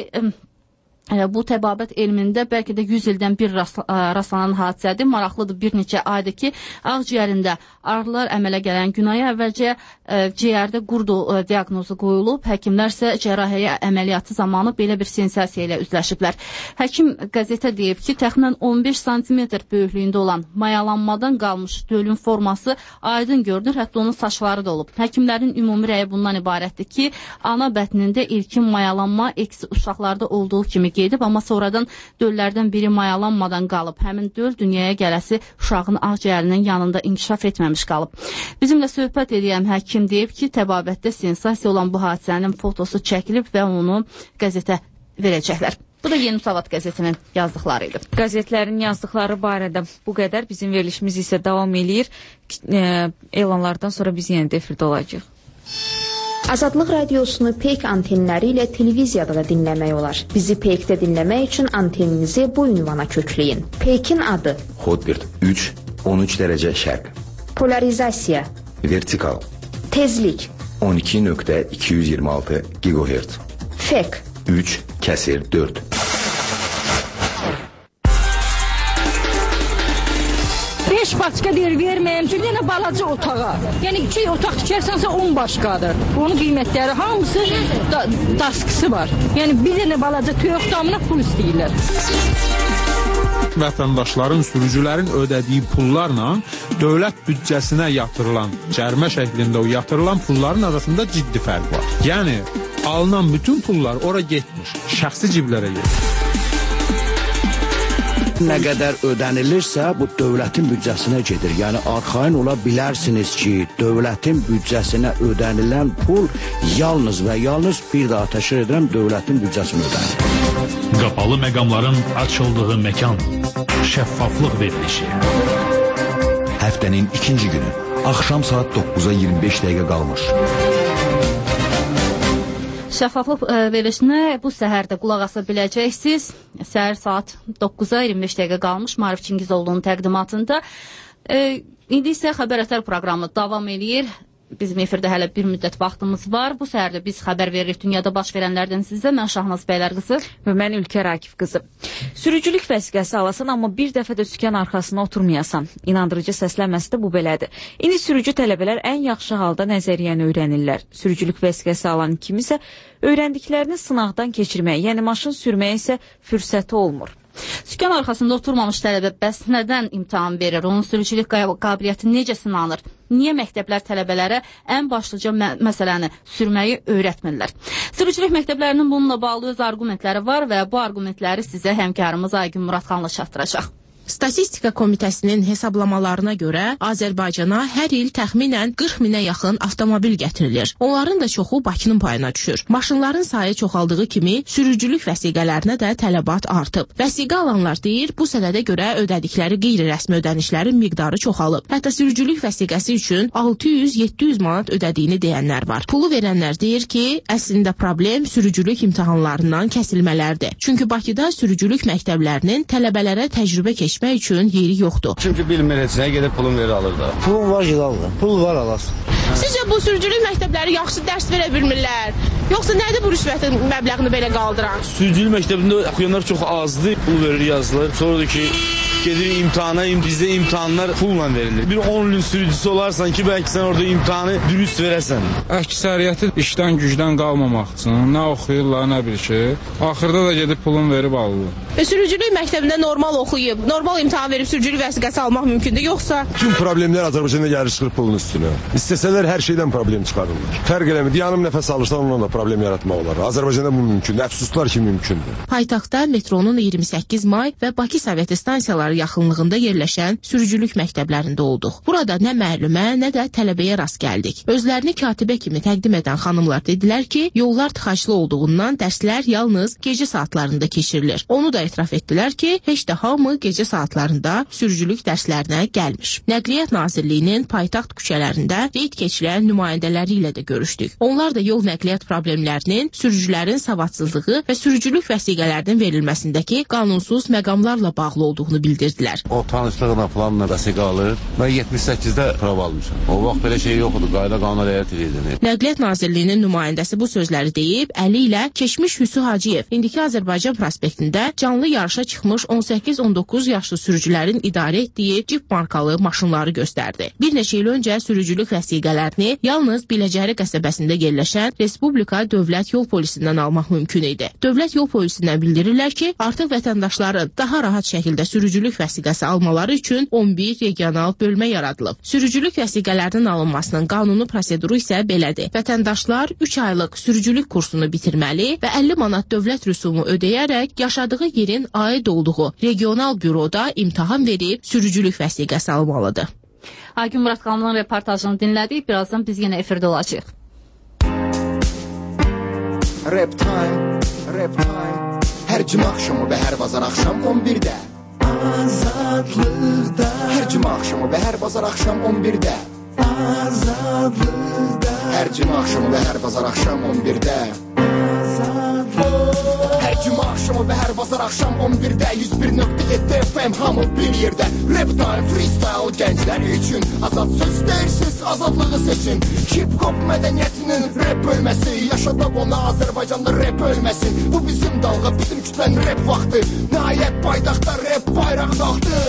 bu təbabət elmində bəlkə də 100 ildən bir rastlanan hadisədir. Maraqlıdır, bir neçə aydır ki, ağciyərində ağrılar əmələ gələn günayi əvvəlcə ciyərdə qurdu diaqnozu qoyulub. Həkimlər isə cərrahiyyə əməliyyatı zamanı belə bir sensasiya ilə üzləşiblər. Həkim qəzetə deyib ki, təxminən 15 sm böyüklüyündə olan mayalanmadan qalmış dölün forması aydın görünür, hətta onun saçları da olub. Həkimlərin ümumi rəyi bundan ibarətdir ki, ana bətnində ilkin mayalanma eksi uşaqlarda olduğu kimi gedib, amma sonradan döllərdən biri mayalanmadan qalıb. Həmin döl dünyaya gələsi uşağın ağciyərinin yanında inkişaf etməmiş qalıb. Bizimlə söhbət edən həkim deyib ki, təbabətdə sensasiya olan bu hadisənin fotosu çəkilib və onu qəzetə verəcəklər. Bu da Yeni Müsavat qəzetinin yazdıqları idi. Qəzetlərin yazdıqları barədə bu qədər. Bizim verilişimiz isə davam eləyir. Elanlardan sonra biz yenə də efirdə olacağıq. Azadlıq radiosunu Peyk antenləri ilə televiziyada da dinləmək olar. Bizi Peykdə dinləmək üçün anteninizi bu ünvana kökləyin. Peykin adı: Hotbird 3, 13 dərəcə şərq. Polarizasiya: Vertikal. Tezlik: 12.226 GHz. Fek: 3/4. Beş başqa deyir, verməyəm ki, yenə balaca otağa. Yəni 2 otaq tikərsənsə 10 başqadır. Onun qiymətləri hamısı daskısı var. Yəni bir dənə balaca toyuq damına pul istəyirlər. Vətəndaşların, sürücülərin ödədiyi pullarla dövlət büdcəsinə yatırılan, cərimə şəklində o yatırılan pulların arasında ciddi fərq var. Yəni alınan bütün pullar ora getmiş, şəxsi ciblərə getmiş. Nə qədər ödənilirsə, bu dövlətin büdcəsinə gedir. Yəni, arxain ola bilərsiniz ki, dövlətin büdcəsinə ödənilən pul yalnız və yalnız bir daha təşkil edən dövlətin büdcəsinə ödənilir. Qapalı məqamların açıldığı məkan, şəffaflıq verilişi. Həftənin ikinci günü, axşam saat 9-a 25 dəqiqə qalmış. Şəffaflıq verilişinə bu səhər də qulaq asa biləcəksiniz. Səhər saat 9-a 25 dəqiqə qalmış Maarif Çingizoğlu'nun təqdimatında. İndi isə Xəbər Ətər proqramı davam eləyir. Bizim efirdə hələ bir müddət vaxtımız var. Bu səhər də biz xəbər veririk dünyada baş verənlərdən sizə. Mən Şahnaz Bəylər qızı. Və mən Ülkər Akif qızı. Sürücülük vəsiqəsi alasan, amma bir dəfə də sükan arxasına oturmayasan. İnandırıcı səslənməsi də bu belədir. İndi sürücü tələbələr ən yaxşı halda nəzəriyyəni öyrənirlər. Sürücülük vəsiqəsi alan kimisə öyrəndiklərini sınaqdan keçirməyə, yəni maşın sürməyə isə fürsəti olmur. Sükan arxasında oturmamış tələbə bəs nədən imtahan verir? Onun sürücülük qabiliyyəti necə sınanır? Niyə məktəblər tələbələrə ən başlıca məsələni sürməyi öyrətmirlər? Sürücülük məktəblərinin bununla bağlı öz argumentləri var və bu argumentləri sizə həmkarımız Aygün Muradxanlı çatdıracaq. Statistika Komitəsinin hesablamalarına görə Azərbaycana hər il təxminən 40 minə yaxın avtomobil gətirilir. Onların da çoxu Bakının payına düşür. Maşınların sayı çoxaldığı kimi sürücülük vəsiqələrinə də tələbat artıb. Vəsiqə alanlar deyir, bu sənədə görə ödədikləri qeyri-rəsmi ödənişlərin miqdarı çoxalıb. Hətta sürücülük vəsiqəsi üçün 600-700 manat ödədiyini deyənlər var. Pulu verənlər deyir ki, əslində problem sürücülük imtahanlarından kəsilmələrdir. Çünki Bakıda sürücülük məktəblərinin tələbələrə təcrübə keçmək üçün yeri yoxdur. Çünki bilmir heç nə, gedib pulun verir alır da. Pulun var gedalır. Pul var alasın. Sizcə bu sürücülük məktəbləri yaxşı dərs verə bilmirlər? Yoxsa nədir bu rüşvətin məbləğini belə qaldıran? Sürücülük məktəbində oxuyanlar çox azdır. Pul verir, yazılır. Sonra da ki, gedir imtahana, bizdə imtahanlar pulla verilir. Bir 10 ilin sürücüsü olarsan ki, bəlkə sən orada imtahanı dürüst verəsən. Əksəriyyəti işdən gücdən qalmamaq üçün nə oxuyurlar, nə bir şey. Axırda da gedib pulun verib alırlar. Sürücülük məktəbində normal oxuyub, normal imtahan verib sürücülük vəsiqəsi almaq mümkündür, yoxsa? Tüm problemlər Azərbaycanda gəlir çıxır pulun üstünə. İstəsələr hər şeydən problem çıxarırlar. Fərq eləmir, yanım nəfəs alırsan onunla da problem yaratmaq olar. Azərbaycanda bu mümkündür, əfsuslar ki mümkündür. Paytaxtda metronun 28 may və Bakı Soveti stansiyaları yaxınlığında yerləşən sürücülük məktəblərində olduq. Burada nə müəllimə, nə də tələbəyə rast gəldik. Özlərini katibə kimi təqdim edən xanımlar dedilər ki, yollar tıxaclı olduğundan dərslər yalnız gecə saatlarında keçirilir. Onu da etiraf etdilər ki, heç də hamı gecə saatlarında sürücülük dərslərinə gəlmir. Nəqliyyat Nazirliyinin paytaxt küçələrində reyd keçirən nümayəndələri ilə də görüşdük. Onlar da yol nəqliyyat problemlərinin, sürücülərin savadsızlığı və sürücülük vəsiqələrinin verilməsindəki qanunsuz məqamlarla bağlı olduğunu bildirdilər. O tanışlığına planla vəsiqə alır. Mən 78-də prova almışam. O vaxt belə şey yox idi, qayda qanuna riayət edirdi. Nəqliyyat Nazirliyinin nümayəndəsi bu sözləri deyib, əli ilə keçmiş Hüsnü Hacıyev indiki Azərbaycan prospektində canlı yarışa çıxmış 18-19 yaşlı sürücülərin idarə etdiyi Jeep markalı maşınları göstərdi. Bir neçə il öncə sürücülük vəsiqələrini yalnız Biləcəri qəsəbəsində yerləşən Respublika Dövlət Yol Polisindən almaq mümkün idi. Dövlət Yol Polisindən bildirirlər ki, artıq vətəndaşların daha rahat şəkildə sürücülük vəsiqəsi almaları üçün 11 regional bölmə yaradılıb. Sürücülük vəsiqələrinin alınmasının qanuni proseduru isə belədir. Vətəndaşlar 3 aylıq sürücülük kursunu bitirməli və 50 manat dövlət rüsumu ödəyərək yaşadığı yerin aid olduğu regional büroda imtahan verib sürücülük vəsiqəsi almalıdır. Aygün Muradxanlının reportajını dinlədik. Birazdan biz yenə efirdə olacağıq. Rap time, rap time. Hər cümə axşamı və hər bazar axşam 11-də. Azadlıqda. Hər cümə axşamı və hər bazar axşam 11-də. Azadlıqda. Hər cümə axşamı və hər bazar axşam 11-də. Hər cümə axşamı və hər bazar axşam 11-də 101.7 FM hamı bir yerdə. Rap time, freestyle gənclər üçün. Azad söz deyirsiz, azadlığı seçin. Hip-hop mədəniyyətinin rap bölməsi. Yaşadaq ona Azərbaycanda rap ölməsin. Bu bizim dalğa, bizim kütlənin rap vaxtı. Nəhayət paytaxtda rap bayraq qalxdı.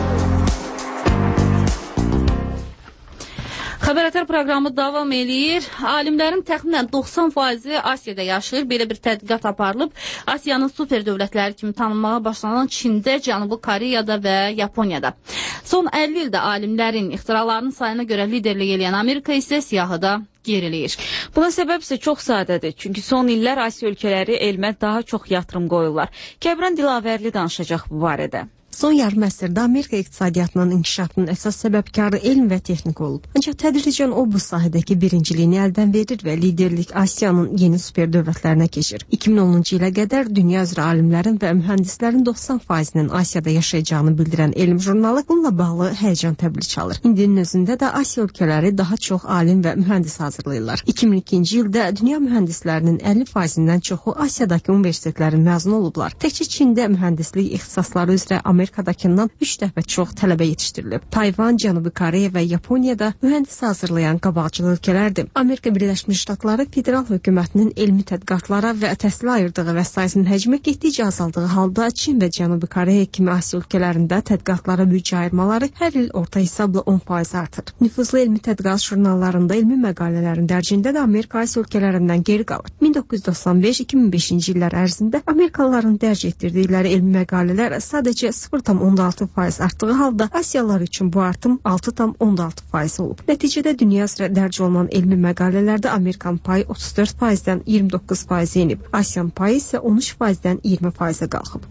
Xəbər proqramı davam eləyir. Alimlərin təxminən 90% Asiyada yaşayır. Belə bir tədqiqat aparılıb. Asiyanın super dövlətləri kimi tanınmağa başlanan Çində, Cənubi Koreyada və Yaponiyada. Son 50 ildə alimlərin ixtiralarının sayına görə liderlik eləyən Amerika isə siyahıda geriləyir. Buna səbəb isə çox sadədir. Çünki son illər Asiya ölkələri elmə daha çox yatırım qoyurlar. Kəbran Dilavərli danışacaq bu barədə. Son yarım əsrdə Amerika iqtisadiyyatının inkişafının əsas səbəbkarı elm və texnika olub. Ancaq tədricən o bu sahədəki birinciliyini əldən verir və liderlik Asiyanın yeni super dövlətlərinə keçir. 2010-cu ilə qədər dünya üzrə alimlərin və mühəndislərin 90%-nin Asiyada yaşayacağını bildirən elm jurnalı bununla bağlı həyəcan təbliğ çalır. İndinin özündə də Asiya ölkələri daha çox alim və mühəndis hazırlayırlar. 2002-ci ildə dünya mühəndislərinin 50%-dən çoxu Asiyadakı universitetlərin məzunu olublar. Təkcə Çində mühəndislik ixtisasları üzrə Amerika Amerikadakından 3 dəfə çox tələbə yetişdirilib. Tayvan, Cənubi Koreya və Yaponiyada mühəndis hazırlayan qabaqcıl ölkələrdir. Amerika Birləşmiş Ştatları federal hökumətinin elmi tədqiqatlara və təhsilə ayırdığı vəsaitin həcmi getdikcə azaldığı halda Çin və Cənubi Koreya kimi Asiya ölkələrində tədqiqatlara büdcə ayırmaları hər il orta hesabla 10% artır. Nüfuzlu elmi tədqiqat jurnallarında elmi məqalələrin dərcində də Amerika Asiya ölkələrindən geri qalır. 1995-2005-ci illər ərzində Amerikalıların dərc etdirdikləri elmi məqalələr sadəcə 0,6% artdığı halda Asiyalılar üçün bu artım 6,6% olub. Nəticədə dünya üzrə dərc olunan elmi məqalələrdə Amerikan payı 34%-dən 29%-ə enib. Asiyanın payı isə 13%-dən 20%-ə qalxıb.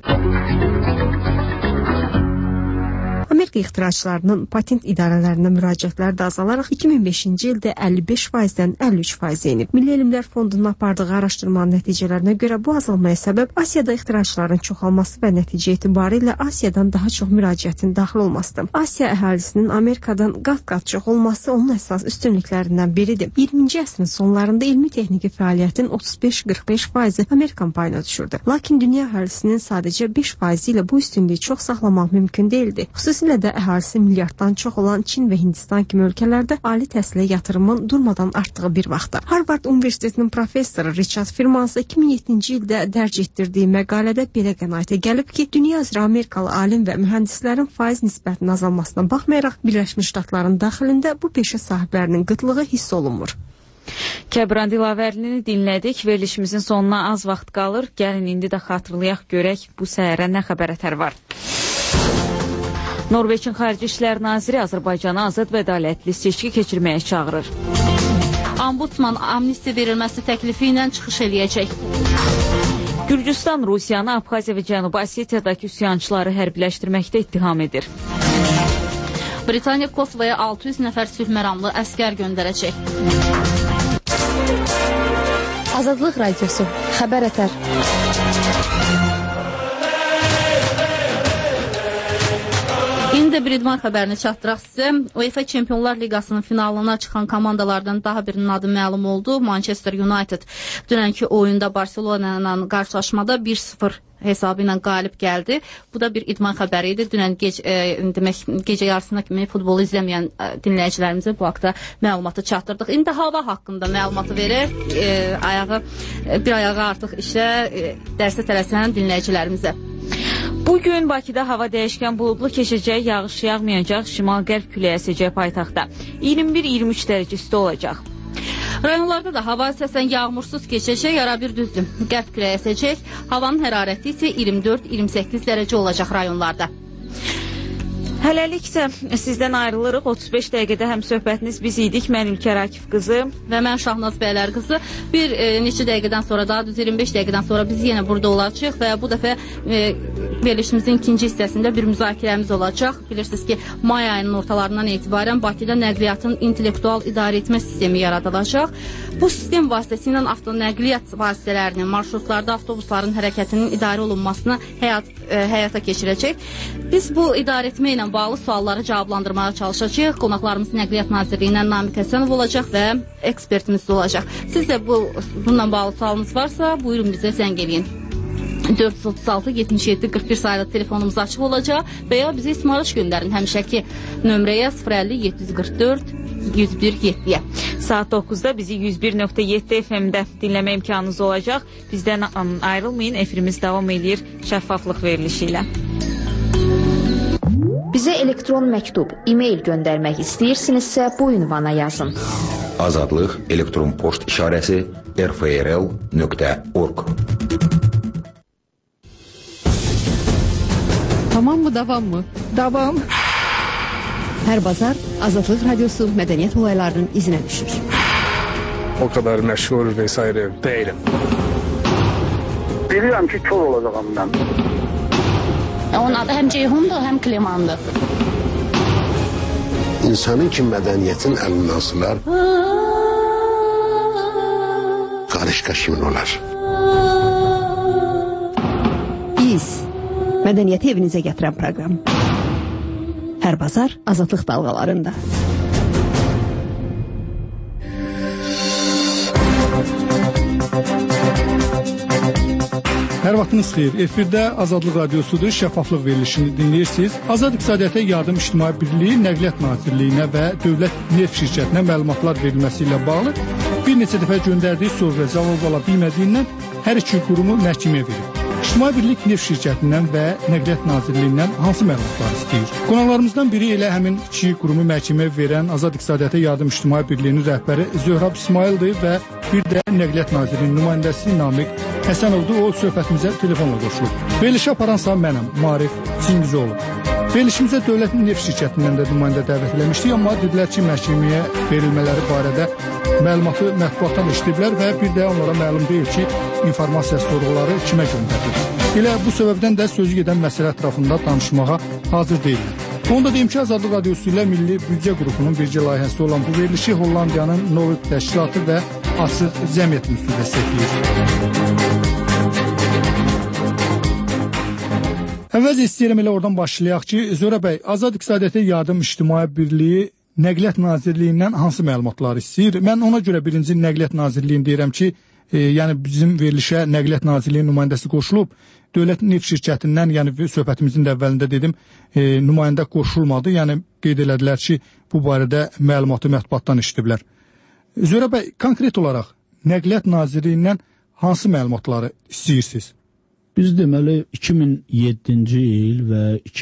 Amerika ixtiraçlarının patent idarələrinə müraciətləri də azalaraq 2005-ci ildə 55%-dən 53%-ə enib. Milli Elmlər Fondunun apardığı araşdırmanın nəticələrinə görə bu azalmaya səbəb Asiyada ixtiraçların çoxalması və nəticə etibarilə Asiyadan daha çox müraciətin daxil olmasıdır. Asiya əhalisinin Amerikadan qat-qat çox olması onun əsas üstünlüklərindən biridir. 20-ci əsrin sonlarında elmi-texniki fəaliyyətin 35-45%-i Amerikan payına düşürdü. Lakin dünya əhalisinin sadəcə 5% ilə bu üstünlüyü çox saxlamaq mümkün değildi. Xüsusilə də əhalisi milyarddan çox olan Çin və Hindistan kimi ölkələrdə ali təhsilə yatırımın durmadan artdığı bir vaxtda. Harvard Universitetinin professoru Richard Feynman 2007-ci ildə dərc etdirdiyi məqalədə belə qənaətə gəlib ki, dünya üzrə Amerikalı alim və mühəndislərin faiz nisbətinin azalmasına baxmayaraq Birləşmiş Ştatların daxilində bu peşə sahiblərinin qıtlığı hiss olunmur. Kəbran Dilavərlini dinlədik. Verilişimizin sonuna az vaxt qalır. Gəlin indi də xatırlayaq görək bu səhərə nə xəbər var. Norveçin Xarici İşlər Naziri Azərbaycanı azad və ədalətli seçki keçirməyə çağırır. Ombudsman amnistiya verilməsi təklifi ilə çıxış eləyəcək. Gürcüstan Rusiyanı Abxaziya və Cənubi Osetiyadakı üsyançıları hərbiləşdirməkdə ittiham edir. Britaniya Kosovaya 600 nəfər sülh məramlı əskər göndərəcək. Azadlıq Radiosu, xəbər ətər. İndi bir idman xəbərini çatdıraq sizə. UEFA Çempionlar Liqasının finalına çıxan komandalardan daha birinin adı məlum oldu. Manchester United dünənki oyunda Barcelona ilə qarşılaşmada 1-0 hesabı ilə qalib gəldi. Bu da bir idman xəbəri idi. Dünən gecə yarısına kimi futbolu izləməyən dinləyicilərimizə bu haqda məlumatı çatdırdıq. İndi hava haqqında məlumatı verək. Bir ayağı artıq işə dərsə tələsən dinləyicilərimizə. Bugün Bakıda hava dəyişkən buludlu keçəcək, yağış yağmayacaq, şimal-qərb küləyi əsəcək paytaxtda. 21-23 dərəcə isti olacaq. Rayonlarda da hava əsasən yağmursuz keçəcək, arabir düzdür. Qərb küləyi əsəcək, havanın hərarəti isə 24-28 dərəcə olacaq rayonlarda. Hələliksə sizdən ayrılırıq. 35 dəqiqədə həm söhbətiniz biz idik. Mən Ülkər Akif qızı və mən Şahnaz Bəylər qızı. Bir neçə dəqiqədən sonra, daha düz 25 dəqiqədən sonra biz yenə burada olacağıq və bu dəfə verilişimizin ikinci hissəsində bir müzakirəmiz olacaq. Bilirsiniz ki, may ayının ortalarından etibarən Bakıda nəqliyyatın intellektual idarə etmə sistemi yaradılacaq. Bu sistem vasitəsilə avtonəqliyyat vasitələrinin, marşrutlarda avtobusların hərəkətinin idarə olunmasını həyata keçirəcək. Biz bu idarə etmə ilə bağlı sualları cavablandırmaya çalışacağıq. Qonaqlarımız Nəqliyyat Nazirliyindən Namiq Həsənov olacaq və ekspertimiz olacaq. Siz də bununla bağlı sualınız varsa, buyurun bizə zəng edin. 436-77-41 sayılı telefonumuz açıq olacaq və ya bizə ismarış göndərin həmişəki nömrəyə 050-744-101-7-yə. Saat 9-da bizi 101.7 FM-də dinləmə imkanınız olacaq. Bizdən ayrılmayın, efirimiz davam edir şəffaflıq verilişi ilə. Bizə elektron məktub, e-mail göndərmək istəyirsinizsə bu ünvana yazın. Azadlıq elektron poçt işarəsi rfrl.org. Tamam mı, davam mı? Davam. Hər bazar Azadlıq Radiosu mədəniyyət olaylarının izinə düşür. O kadar məşğul vesaire değilim. Bilirəm ki, kör olacağım mən. Onun adı həm Ceyhundur, həm Klimandır. İnsanın ki, mədəniyyətin əlindən asılar, qarışqa kimin olar? Biz mədəniyyəti evinizə gətirən proqram. Hər bazar Azadlıq dalğalarında. Hər vaxtınız xeyir. Efirdə Azadlıq Radiosudur, şəffaflıq verilişini dinləyirsiniz. Azad İqtisadiyyata Yardım İctimai Birliyi Nəqliyyat Nazirliyinə və Dövlət Neft Şirkətinə məlumatlar verilməsi ilə bağlı bir neçə dəfə göndərdiyi soruya cavab ala bilmədiyindən hər iki qurumu məhkəməyə verib. İctimai Birlik Neft Şirkətindən və Nəqliyyat Nazirliyindən hansı məlumatlar istəyir? Qonaqlarımızdan biri elə həmin iki qurumu məhkəməyə verən Azad İqtisadiyyata Yardım İctimai Birliyinin rəhbəri Zöhrab İsmaildir və bir də Nəqliyyat Nazirliyinin nümayəndəsi Namiq Həsənovdur. O söhbətimizə telefonla qoşulub. Verilişi aparansa mənəm, Marif Çingizoğlu. Verilişimizə Dövlət Neft Şirkətindən də nümayəndə dəvət eləmişdik, amma dedilər ki, məhkəməyə verilmələri barədə məlumatı mətbuatdan eşidiblər və bir də onlara məlum deyil ki, informasiya sorğuları kimə göndərilir. Elə bu səbəbdən də sözü gedən məsələ ətrafında danışmağa hazır deyillər. Onu da deyim ki, Azadlıq Radiosu ilə Milli Büdcə Qrupunun bircə layihəsi olan bu verilişi Hollandiyanın Novib Təşkilatı və Açıq Cəmiyyət Müstü dəstəkləyir. Əvvəlcə istəyirəm elə oradan başlayaq ki, Zöhrə bəy, Azad İqtisadiyyata Yardım İctimai Birliyi Nəqliyyat Nazirliyindən hansı məlumatlar istəyir? Mən ona görə birinci Nəqliyyat Nazirliyini deyirəm ki, yəni bizim verilişə Nəqliyyat Nazirliyinin nümayəndəsi qoşulub, Dövlət Neft Şirkətindən, yəni söhbətimizin də əvvəlində dedim, nümayəndə qoşulmadı. Yəni qeyd elədilər ki, bu barədə məlumatı mətbuatdan eşidiblər. Zöhrə bəy, konkret olaraq Nəqliyyat Nazirliyindən hansı məlumatları istəyirsiniz? Biz deməli 2007-ci il və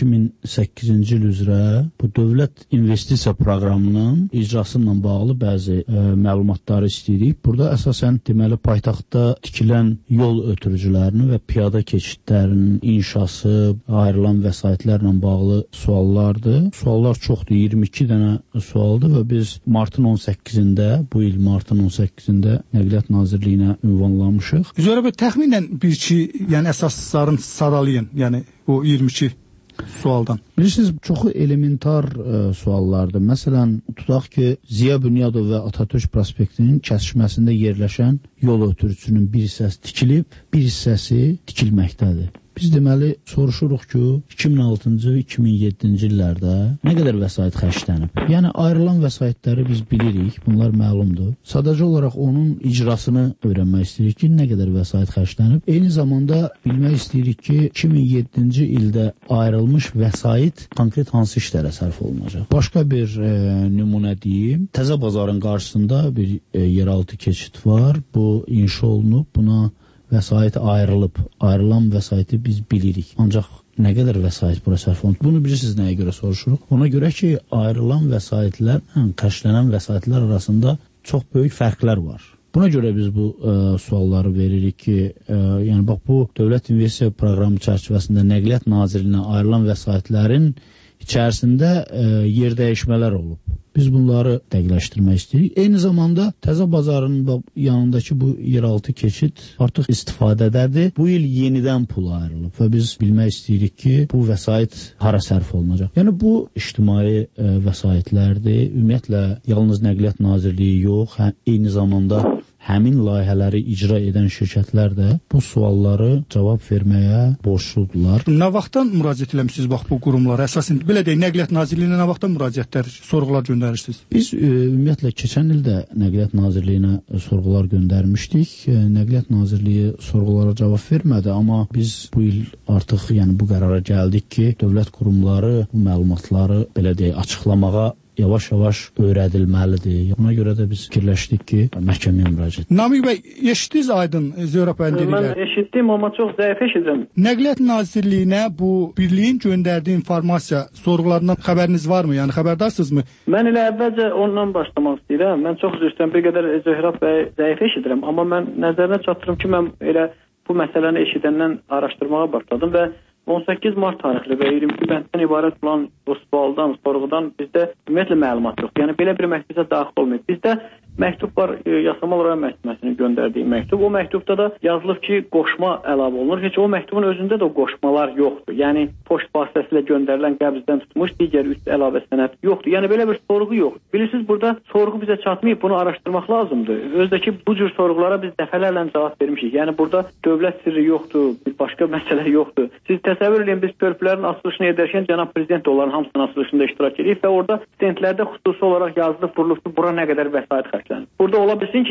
2008-ci il üzrə bu dövlət investisiya proqramının icrası ilə bağlı bəzi məlumatları istəyirik. Burada əsasən deməli paytaxtda tikilən yol ötürücülərinin və piyada keçidlərinin inşası, ayrılan vəsaitlərlə bağlı suallardır. Suallar çoxdur, 22 dənə sualdır və biz martın 18-də, bu il martın 18-də Nəqliyyat Nazirliyinə ünvanlamışıq. Zöhrə bəy, təxminən bir-iki, yəni əsasların sadalayın, yəni o 22 sualdan. Bilirsiniz, çoxu elementar suallardır. Məsələn, tutaq ki, Ziya Bünyadov və Atatürk prospektinin kəsişməsində yerləşən yol ötürücüsünün bir hissəsi tikilib, bir hissəsi tikilməkdədir. Biz deməli soruşuruq ki, 2006-cı, 2007-ci illərdə nə qədər vəsait xərclənib? Yəni ayrılan vəsaitləri biz bilirik, bunlar məlumdur. Sadəcə olaraq onun icrasını öyrənmək istəyirik ki, nə qədər vəsait xərclənib. Eyni zamanda bilmək istəyirik ki, 2007-ci ildə ayrılmış vəsait konkret hansı işlərə sərf olunacaq? Başqa bir nümunə deyim. Təzə bazarın qarşısında bir yeraltı keçid var. Bu inşa olunub, buna vəsait ayrılıb. Ayrılan vəsaiti biz bilirik. Ancaq nə qədər vəsait bura sərf olunub? Bunu bilirsiniz nəyə görə soruşuruq? Ona görə ki, ayrılan vəsaitlərlə xərclənən vəsaitlər arasında çox böyük fərqlər var. Buna görə biz bu sualları veririk ki, yəni bax bu Dövlət İnvestisiya Proqramı çərçivəsində Nəqliyyat Nazirliyinə ayrılan vəsaitlərin içərisində yer dəyişmələr olub. Biz bunları dəqiqləşdirmək istəyirik. Eyni zamanda Təzə bazarının yanındakı bu yeraltı keçid artıq istifadədədir. Bu il yenidən pul ayrılıb və biz bilmək istəyirik ki, bu vəsait hara sərf olunacaq. Yəni bu ictimai vəsaitlərdir. Ümumiyyətlə yalnız Nəqliyyat Nazirliyi yox, eyni zamanda həmin layihələri icra edən şirkətlər də bu sualları cavab verməyə borcludular. Nə vaxtdan müraciət eləmişsiniz bax bu qurumlara? Əsasən belə deyək, Nəqliyyat Nazirliyinə nə vaxtdan müraciətlər, sorğular göndərirsiniz? Biz ümumiyyətlə keçən il də Nəqliyyat Nazirliyinə sorğular göndərmişdik. Nəqliyyat Nazirliyi sorğulara cavab vermədi, amma biz bu il artıq yəni bu qərara gəldik ki, dövlət qurumları bu məlumatları belə deyək açıqlamağa yavaş-yavaş öyrədilməlidir. Ona görə də biz fikirləşdik ki, məhkəməyə müraciət. Namiq bəy, eşitdiniz Aydın Zöhrə bəyin dedikləri? Mən eşitdim, amma çox zəif eşidirəm. Nəqliyyat Nazirliyinə bu birliyin göndərdiyi informasiya sorğularından xəbəriniz varmı? Yəni xəbərdarsınızmı? Mən elə əvvəlcə ondan başlamaq istəyirəm. Mən çox üzr istəyirəm, bir qədər Zöhrə bəy zəif eşidirəm, amma mən nəzərinə çatdırım ki, mən elə bu məsələni eşidəndən araşdırmağa başladım və 18 mart tarixli və 22 bənddən ibarət olan bu sualdan, sorğudan bizdə ümumiyyətlə məlumat yox. Yəni belə bir məktubda daxil olmayıb. Bizdə məktub var, Yasamal Rayon Məhkəməsinin göndərdiyi məktub. O məktubda da yazılıb ki, qoşma əlavə olunur. Heç o məktubun özündə də o qoşmalar yoxdur. Yəni poçt vasitəsilə göndərilən qəbzdən tutmuş digər üst əlavə sənəd yoxdur. Yəni belə bir sorğu yox. Bilirsiniz, burada sorğu bizə çatmayıb, bunu araşdırmaq lazımdır. Özdəki bu cür sorğulara biz dəfələrlə cavab vermişik. Yəni burada dövlət sirri yoxdur, bir başqa məsələ yoxdur. Siz təsəvvür edin, biz körpülərin açılışını edərkən cənab prezident onların hamısının açılışında iştirak edirik və orada stendlərdə xüsusi olaraq yazılıb, vurulub ki, bura nə qədər vəsait xərclənir. Burada ola bilsin ki,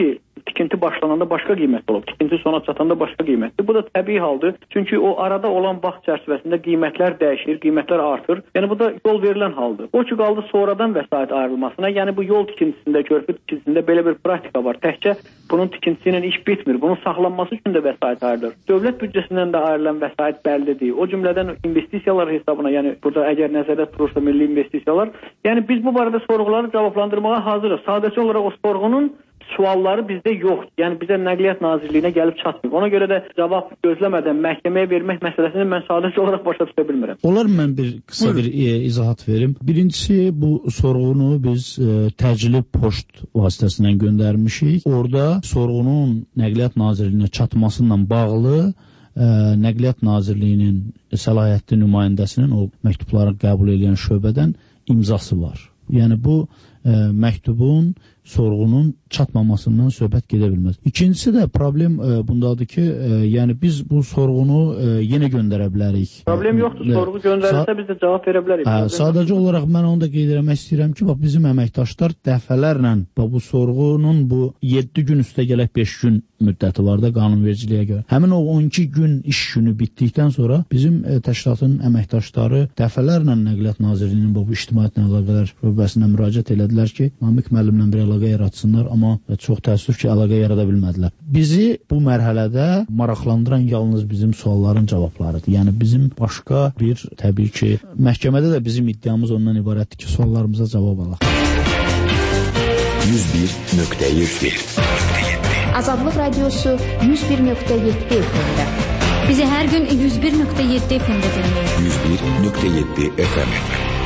Tikinti başlananda başqa qiymət olub, tikinti sona çatanda başqa qiymətdir. Bu da təbii haldır. Çünki o arada olan vaxt çərçivəsində qiymətlər dəyişir, qiymətlər artır. Yəni bu da yol verilən haldır. O ki qaldı sonradan vəsait ayrılmasına. Yəni bu yol tikintisində, körpü tikintisində belə bir praktika var. Təkcə bunun tikintisi ilə iş bitmir. Bunun saxlanması üçün də vəsait ayrılır. Dövlət büdcəsindən də ayrılan vəsait bəllidir. O cümlədən investisiyalar hesabına, yəni burada əgər nəzərdə tutulursa milli investisiyalar, yəni biz bu barədə sorğuları cavablandırmağa hazırıq. Sadəcə olaraq o sorğunun sualları bizdə yoxdur. Yəni bizə Nəqliyyat Nazirliyinə gəlib çatmır. Ona görə də cavab gözləmədən məhkəməyə vermək məsələsini mən sadəcə olaraq başa düşə bilmirəm. Olar mən bir qısa bir izahat verim. Birincisi bu sorğunu biz təcili poçt vasitəsilə göndərmişik. Orada sorğunun Nəqliyyat Nazirliyinə çatmasıyla bağlı Nəqliyyat Nazirliyinin səlahiyyətli nümayəndəsinin o məktubları qəbul edən şöbədən imzası var. Yəni bu məktubun sorğunun çatmamasından söhbət gedə bilməz. İkincisi də problem bundadır ki, yəni biz bu sorğunu yenə göndərə bilərik. Problem yoxdur, sorğu göndərilsə biz də cavab verə bilərik. Sadəcə olaraq mən onu da qeyd etmək istəyirəm ki, bax bizim əməkdaşlar dəfələrlə bu sorğunun bu 7 gün üstə gələk 5 gün müddəti var da qanunvericiliyə görə. Həmin o 12 gün iş günü bitdikdən sonra bizim təşkilatın əməkdaşları dəfələrlə Nəqliyyat Nazirliyinin bu ictimaiyyətlə əlaqələr şöbəsinə müraciət elədilər ki, Namiq müəllimlə bir əlaqə yaratsınlar, amma çox təəssüf ki, əlaqə yarada bilmədilər. Bizi bu mərhələdə maraqlandıran yalnız bizim sualların cavablarıdır. Yəni bizim başqa bir, təbii ki, məhkəmədə də bizim iddiamız ondan ibarətdir ki, suallarımıza cavab alaq. 101.1 Azadlıq Radiosu 101.7 FM-də. Bizi hər gün 101.7 FM-də dinləyin. 101.7 FM.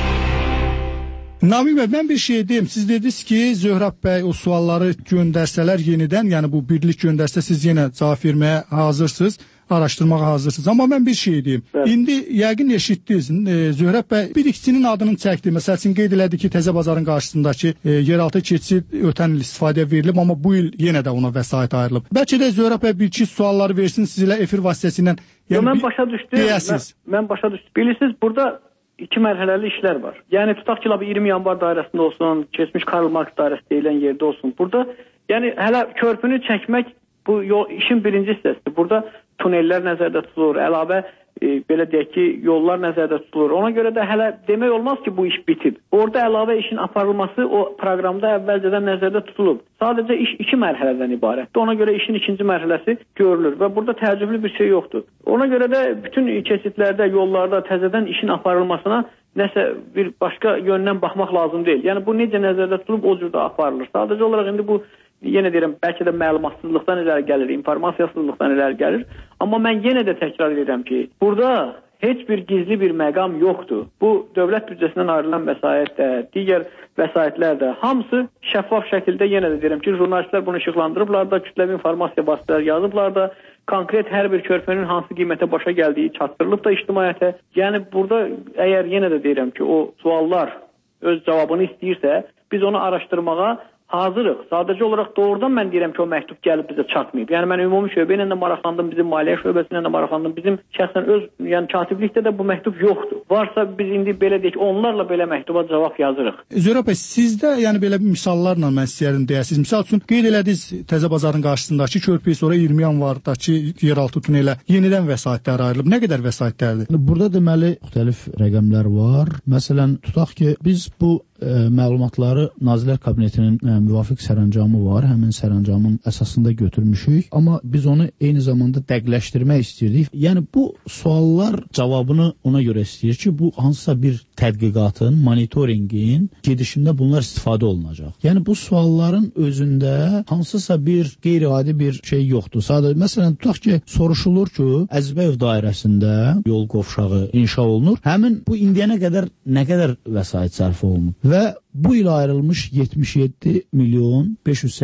Namiq bəy, mən bir şey deyim. Siz dediniz ki, Zöhrab bəy o sualları göndərsələr yenidən, yəni bu birlik göndərsə siz yenə cavab verməyə hazırsınız, araşdırmağa hazırsınız. Amma mən bir şey deyim. Evet. İndi yəqin eşitdiniz, Zöhrab bəy bir ikisinin adının çəkdi. Məsəl üçün qeyd elədi ki, Təzə Bazarın qarşısındakı yeraltı keçid ötən il istifadəyə verilib, amma bu il yenə də ona vəsait ayrılıb. Bəlkə də Zöhrab bəy bir iki sualları versin sizlə efir vasitəsilə. Yəni, mən başa düşdüm. Mən başa düşdüm. Bilirsiniz, burada iki mərhələli işlər var. Yəni tutaq ki, 20 yanvar dairəsində olsun, keçmiş Karl Marx dairəsi deyilən yerdə olsun. Burada yəni hələ körpünü çəkmək bu işin birinci hissəsidir. Burada tunellər nəzərdə tutulur, əlavə belə deyək ki, yollar nəzərdə tutulur. Ona görə də hələ demək olmaz ki, bu iş bitib. Orada əlavə işin aparılması o proqramda əvvəlcədən nəzərdə tutulub. Sadəcə iş iki mərhələdən ibarətdir. Ona görə işin ikinci mərhələsi görülür və burada təəccüblü bir şey yoxdur. Ona görə də bütün keçidlərdə, yollarda təzədən işin aparılmasına nəsə bir başqa yöndən baxmaq lazım deyil. Yəni bu necə nəzərdə tutulub o cürdə aparılır. Sadəcə olaraq indi bu yenə deyirəm, bəlkə də məlumatsızlıqdan irəli gəlir, informasiyatsızlıqdan irəli gəlir. Amma mən yenə də təkrar edirəm ki, burada heç bir gizli bir məqam yoxdur. Bu dövlət büdcəsindən ayrılan vəsait də, digər vəsaitlər də hamısı şəffaf şəkildə yenə də deyirəm ki, jurnalistlər bunu işıqlandırıblar da, kütləvi informasiya vasitələri yazıblar da, konkret hər bir körpünün hansı qiymətə başa gəldiyi çatdırılıb da ictimaiyyətə. Yəni burada əgər yenə də deyirəm ki, o suallar öz cavabını istəyirsə, biz onu araşdırmağa hazırıq. Sadəcə olaraq doğrudan mən deyirəm ki, o məktub gəlib bizə çatmayıb. Yəni mən ümumi şöbə ilə də maraqlandım, bizim maliyyə şöbəsi ilə də maraqlandım. Bizim şəxsən öz, yəni katiblikdə də bu məktub yoxdur. Varsa biz indi belə deyək, onlarla belə məktuba cavab yazırıq. Zöhrab bəy, sizdə yəni belə misallarla mən istəyirəm deyəsiniz. Misal üçün qeyd elədiniz Təzə Bazarın qarşısındakı körpüyə, sonra 20 yanvardakı yeraltı tunelə yenidən vəsaitlər ayrılıb. Nə qədər vəsaitlərdir? Burada deməli müxtəlif rəqəmlər var. Məsələn, tutaq ki, biz bu məlumatları Nazirlər Kabinetinin müvafiq sərəncamı var. Həmin sərəncamın əsasında götürmüşük. Amma biz onu eyni zamanda dəqiqləşdirmək istəyirdik. Yəni bu suallar cavabını ona görə istəyir ki, bu hansısa bir tədqiqatın, monitorinqin gedişində bunlar istifadə olunacaq. Yəni bu sualların özündə hansısa bir qeyri-adi bir şey yoxdur. Sadəcə məsələn tutaq ki, soruşulur ki, Əzbəyev dairəsində yol qovşağı inşa olunur. Həmin bu indiyənə qədər nə qədər vəsait sərf olunub? Və bu il ayrılmış 77 milyon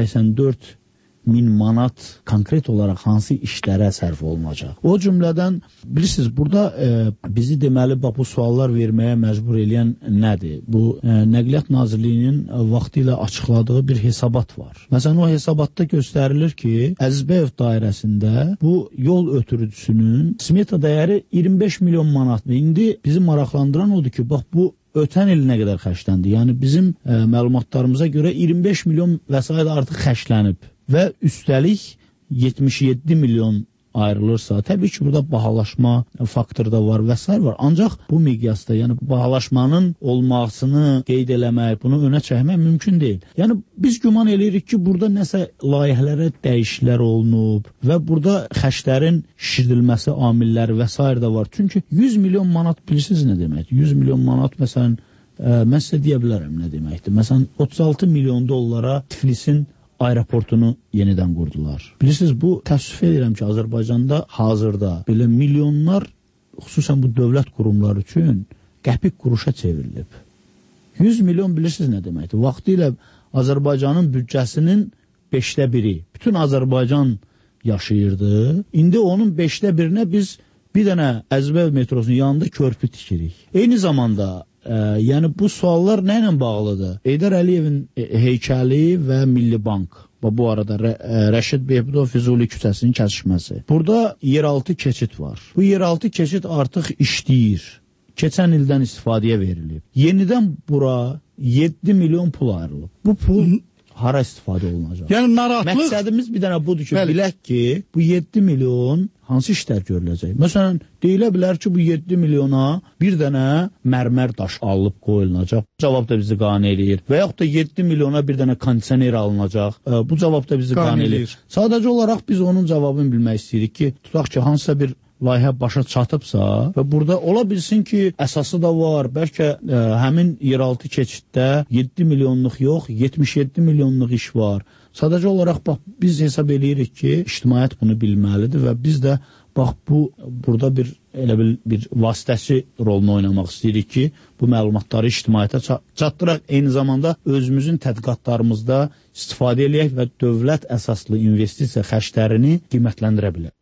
584 min manat konkret olaraq hansı işlərə sərf olunacaq? O cümlədən bilirsiniz, burada bizi deməli bu suallar verməyə məcbur eləyən nədir? Bu Nəqliyyat Nazirliyinin vaxtilə açıqladığı bir hesabat var. Məsələn, o hesabatda göstərilir ki, Əzbəyev dairəsində bu yol ötürücüsünün smeta dəyəri 25 milyon manatdır. İndi bizi maraqlandıran odur ki, bax bu ötən il nə qədər xərcləndi? Yəni bizim məlumatlarımıza görə 25 milyon vəsait artıq xərclənib. və üstəlik 77 milyon ayrılırsa, təbii ki, burada bahalaşma faktoru da var və s. var. Ancaq bu miqyasda, yəni bahalaşmanın olmasını qeyd eləmək, bunu önə çəkmək mümkün deyil. Yəni biz güman eləyirik ki, burada nəsə layihələrə dəyişikliklər olunub və burada xərclərin şişirdilməsi amilləri və s. da var. Çünki 100 milyon manat bilirsiniz nə deməkdir? 100 milyon manat məsələn, mən sizə deyə bilərəm nə deməkdir. Məsələn, 36 milyon dollara Tiflisin aeroportunu yenidən qurdular. Bilirsiniz, bu təəssüf edirəm ki, Azərbaycanda hazırda belə milyonlar, xüsusən bu dövlət qurumları üçün qəpik quruşa çevrilib. 100 milyon bilirsiniz nə deməkdir? Vaxtilə Azərbaycanın büdcəsinin 5də biri. Bütün Azərbaycan yaşayırdı. İndi onun 5də birinə biz bir dənə Əzbəv metrosunun yanında körpü tikirik. Eyni zamanda yəni bu suallar nə ilə bağlıdır? Heydər Əliyevin heykəli və Milli Bank və bu arada Rəşid Behbudov Füzuli küçəsinin kəsişməsi. Burada yeraltı keçid var. Bu yeraltı keçid artıq işləyir. Keçən ildən istifadəyə verilib. Yenidən bura 7 milyon pul ayrılıb. Bu pul hara istifadə olunacaq? Yəni narahatlıq... Məqsədimiz bir dənə budur ki, bilək ki, bu 7 milyon hansı işlər görüləcək? Məsələn, deyilə bilər ki, bu 7 milyona bir dənə mərmər daş alıb qoyulacaq. Cavab da bizi qane eləyir. Və yaxud da 7 milyona bir dənə kondisioner alınacaq. Bu cavab da bizi qane eləyir. Sadəcə olaraq biz onun cavabını bilmək istəyirik ki, tutaq ki, hansısa bir layihə başa çatıbsa və burada ola bilsin ki, əsası da var, bəlkə həmin yeraltı keçiddə 7 milyonluq yox, 77 milyonluq iş var. Sadəcə olaraq, bax, biz hesab eləyirik ki, ictimaiyyət bunu bilməlidir və biz də, bax, burada elə bir vasitəçi rolunu oynamaq istəyirik ki, bu məlumatları ictimaiyyətə çatdıraq, eyni zamanda özümüzün tədqiqatlarımızda istifadə eləyək və dövlət əsaslı investisiya xərclərini qiymətləndirə bilək.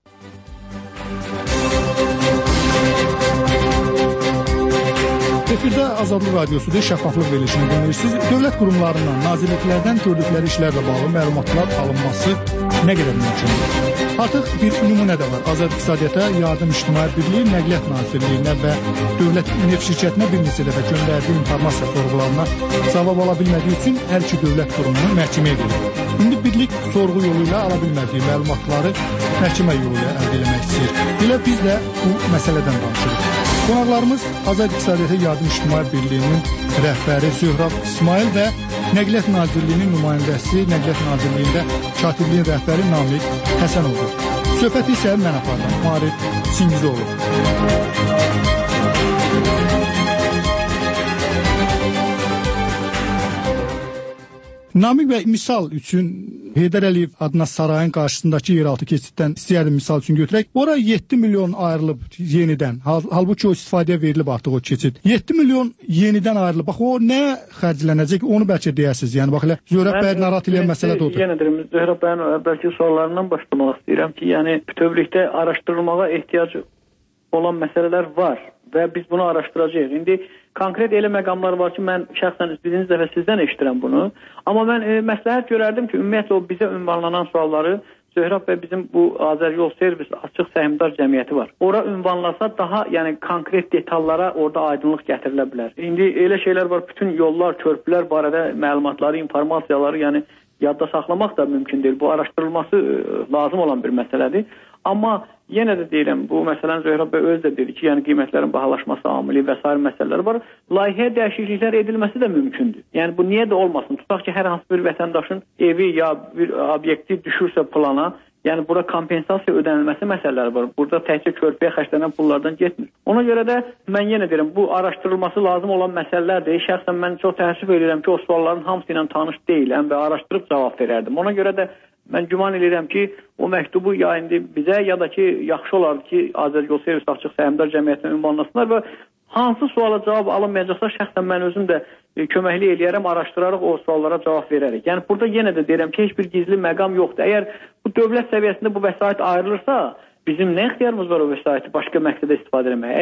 Efirdə Azadlıq Radiosu'da şəffaflıq verilişini dinləyirsiniz. Dövlət qurumlarından, nazirliklərdən gördükləri işlərlə bağlı məlumatlar alınması nə qədər mümkündür? Artıq bir nümunə də var. Azad İqtisadiyyata Yardım İctimai Birliyi Nəqliyyat Nazirliyinə və Dövlət Neft Şirkətinə bir neçə dəfə göndərdiyi informasiya sorğularına cavab ala bilmədiyi üçün hər iki dövlət qurumunu məhkəməyə verir. İndi birlik sorğu yolu ilə ala bilmədiyi məlumatları məhkəmə yolu ilə əldə etmək istəyir. Elə biz də bu məsələdən danışırıq. Qonaqlarımız Azad İqtisadiyyata Yardım İctimai Birliyinin rəhbəri Zöhrab İsmail və Nəqliyyat Nazirliyinin nümayəndəsi, Nəqliyyat Nazirliyində katibliyin rəhbəri Namiq Həsənoğlu. Söhbəti isə mən apardım, Marif Singizoğlu. Namiq bəy, misal üçün Heydər Əliyev adına sarayın qarşısındakı yeraltı keçiddən istəyərdim misal üçün götürək. Ora 7 milyon ayrılıb yenidən. Halbuki o istifadəyə verilib artıq o keçid. 7 milyon yenidən ayrılıb. Bax, o nə xərclənəcək? Onu bəlkə deyəsiniz. Yəni, bax, Zöhrab bəy narahat edən məsələ də odur. Yenə deyirəm, Zöhrab bəyin bəlkə suallarından başlamaq istəyirəm ki, yəni bütövlükdə araşdırılmağa ehtiyac olan məsələlər var və biz bunu araşdıracağıq. İndi konkret elə məqamlar var ki, mən şəxsən birinci dəfə sizdən eşidirəm bunu. Amma mən məsləhət görərdim ki, ümumiyyətlə o bizə ünvanlanan sualları Zöhrab bəy bizim bu Azəryol Servis Açıq Səhmdar Cəmiyyəti var. Ora ünvanlasa daha yəni konkret detallara orada aydınlıq gətirilə bilər. İndi elə şeylər var, bütün yollar, körpülər barədə məlumatları, informasiyaları yəni yadda saxlamaq da mümkün deyil. Bu araşdırılması lazım olan bir məsələdir. Amma yenə də deyirəm, bu məsələn Zöhrab bəy özü də dedi ki, yəni qiymətlərin bahalaşması amili və s. məsələlər var. Layihəyə dəyişikliklər edilməsi də mümkündür. Yəni bu niyə də olmasın? Tutaq ki, hər hansı bir vətəndaşın evi ya bir obyekti düşürsə plana, yəni bura kompensasiya ödənilməsi məsələləri var. Burada təkcə körpüyə xərclənən pullardan getmir. Ona görə də mən yenə deyirəm, bu araşdırılması lazım olan məsələlərdir. Şəxsən mən çox təəssüf edirəm ki, o sualların hamısı ilə tanış deyiləm və araşdırıb cavab verərdim. Ona görə də mən güman edirəm ki, o məktubu ya indi bizə ya da ki, yaxşı olardı ki, Azəryol Servis Açıq Səhmdar Cəmiyyətinə ünvanlasınlar və hansı suala cavab alınmayacaqsa şəxsən mən özüm də köməklik eləyərəm, araşdıraraq o suallara cavab verərək. Yəni burada yenə də deyirəm ki, heç bir gizli məqam yoxdur. Əgər bu dövlət səviyyəsində bu vəsait ayrılırsa, bizim nə ixtiyarımız var o vəsaiti başqa məqsədə istifadə etməyə? Əgər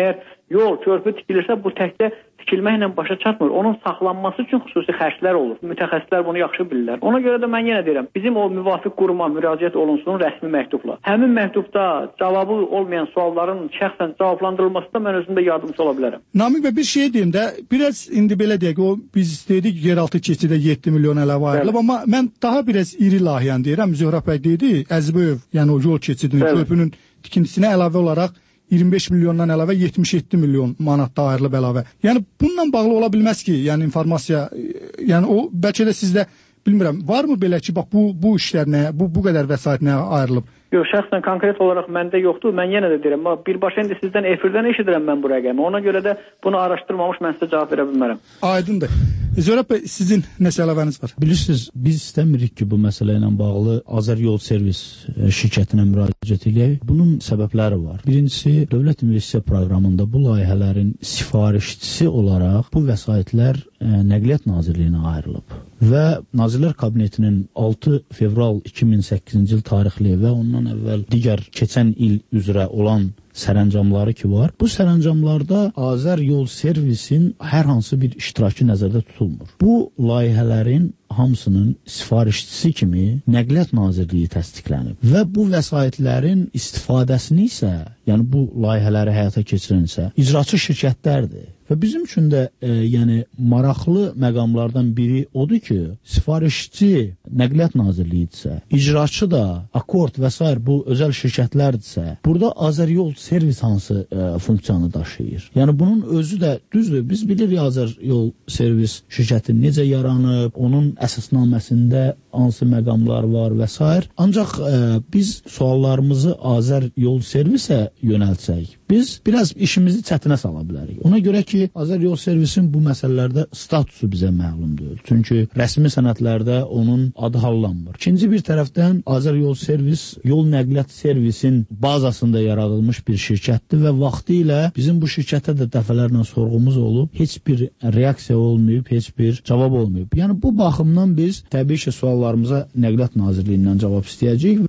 yol, körpü tikilirsə bu təkcə tikilməklə başa çatmır. Onun saxlanması üçün xüsusi xərclər olur. Mütəxəssislər bunu yaxşı bilirlər. Ona görə də mən yenə deyirəm, bizim o müvafiq quruma müraciət olunsun rəsmi məktubla. Həmin məktubda cavabı olmayan sualların şəxsən cavablandırılmasında mən özümdə yardımcı ola bilərəm. Namiq bəy, bir şey deyim də, biraz indi belə deyək, o biz dedik yeraltı keçidə 7 milyon əlavə ayrılıb, amma mən daha biraz iri layihəni deyirəm. Zöhrə bəy dedi, Əzbəyev, yəni o yol keçidinin körpünün tikintisinə əlavə olaraq 25 milyondan əlavə 77 milyon manat da ayrılıb əlavə. Yəni bununla bağlı ola bilməz ki, yəni informasiya, yəni o bəlkə də sizdə bilmirəm, varmı belə ki, bax bu işlər nəyə, bu qədər vəsait nəyə ayrılıb? Yox, şəxsən konkret olaraq məndə yoxdur. Mən yenə də deyirəm, birbaşa indi sizdən efirdən eşidirəm mən bu rəqəmi. Ona görə də bunu araşdırmamış mən sizə cavab verə bilmərəm. Aydındır. Zöhrə bəy, sizin nəsə əlavəniz var? Bilirsiniz, biz istəmirik ki, bu məsələ ilə bağlı Azər Yol Servis şirkətinə müraciət edək. Bunun səbəbləri var. Birincisi, Dövlət İnvestisiya proqramında bu layihələrin sifarişçisi olaraq bu vəsaitlər Nəqliyyat Nazirliyinə ayrılıb. Və Nazirlər Kabinetinin 6 fevral 2008-ci il tarixli və ondan əvvəl digər keçən il üzrə olan sərəncamları ki var. Bu sərəncamlarda Azər Yol Servisin hər hansı bir iştirakı nəzərdə tutulmur. Bu layihələrin hamısının sifarişçisi kimi Nəqliyyat Nazirliyi təsdiqlənib və bu vəsaitlərin istifadəsini isə, yəni bu layihələri həyata keçirən isə icraçı şirkətlərdir. Və bizim üçün də yəni maraqlı məqamlardan biri odur ki, sifarişçi Nəqliyyat Nazirliyidirsə, icraçı da Akord və s. bu özəl şirkətlərdirsə, burada Azər Yol Servis hansı funksiyanı daşıyır? Yəni bunun özü də düzdür. Biz bilirik Azər Yol Servis şirkəti necə yaranıb, onun əsasnaməsində hansı məqamlar var və s. Ancaq biz suallarımızı Azər Yol Servisə yönəltsək, biz biraz işimizi çətinə sala bilərik. Ona görə ki, Azər Yol Servisin bu məsələlərdə statusu bizə məlum deyil. Çünki rəsmi sənədlərdə onun adı hallanmır. İkinci bir tərəfdən Azər Yol Servis yol nəqliyyat servisin bazasında yaradılmış bir şirkətdir və vaxtı ilə bizim bu şirkətə də dəfələrlə sorğumuz olub, heç bir reaksiya olmayıb, heç bir cavab olmayıb. Yəni bu baxımdan biz təbii ki, suallarımıza Nəqliyyat Nazirliyindən cavab istəyəcəyik.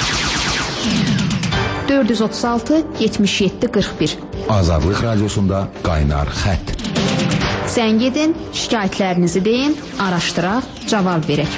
436 77 41 Azadlıq Radiosunda qaynar xətt. Zəng edin, şikayətlərinizi deyin, araşdıraq, cavab verək.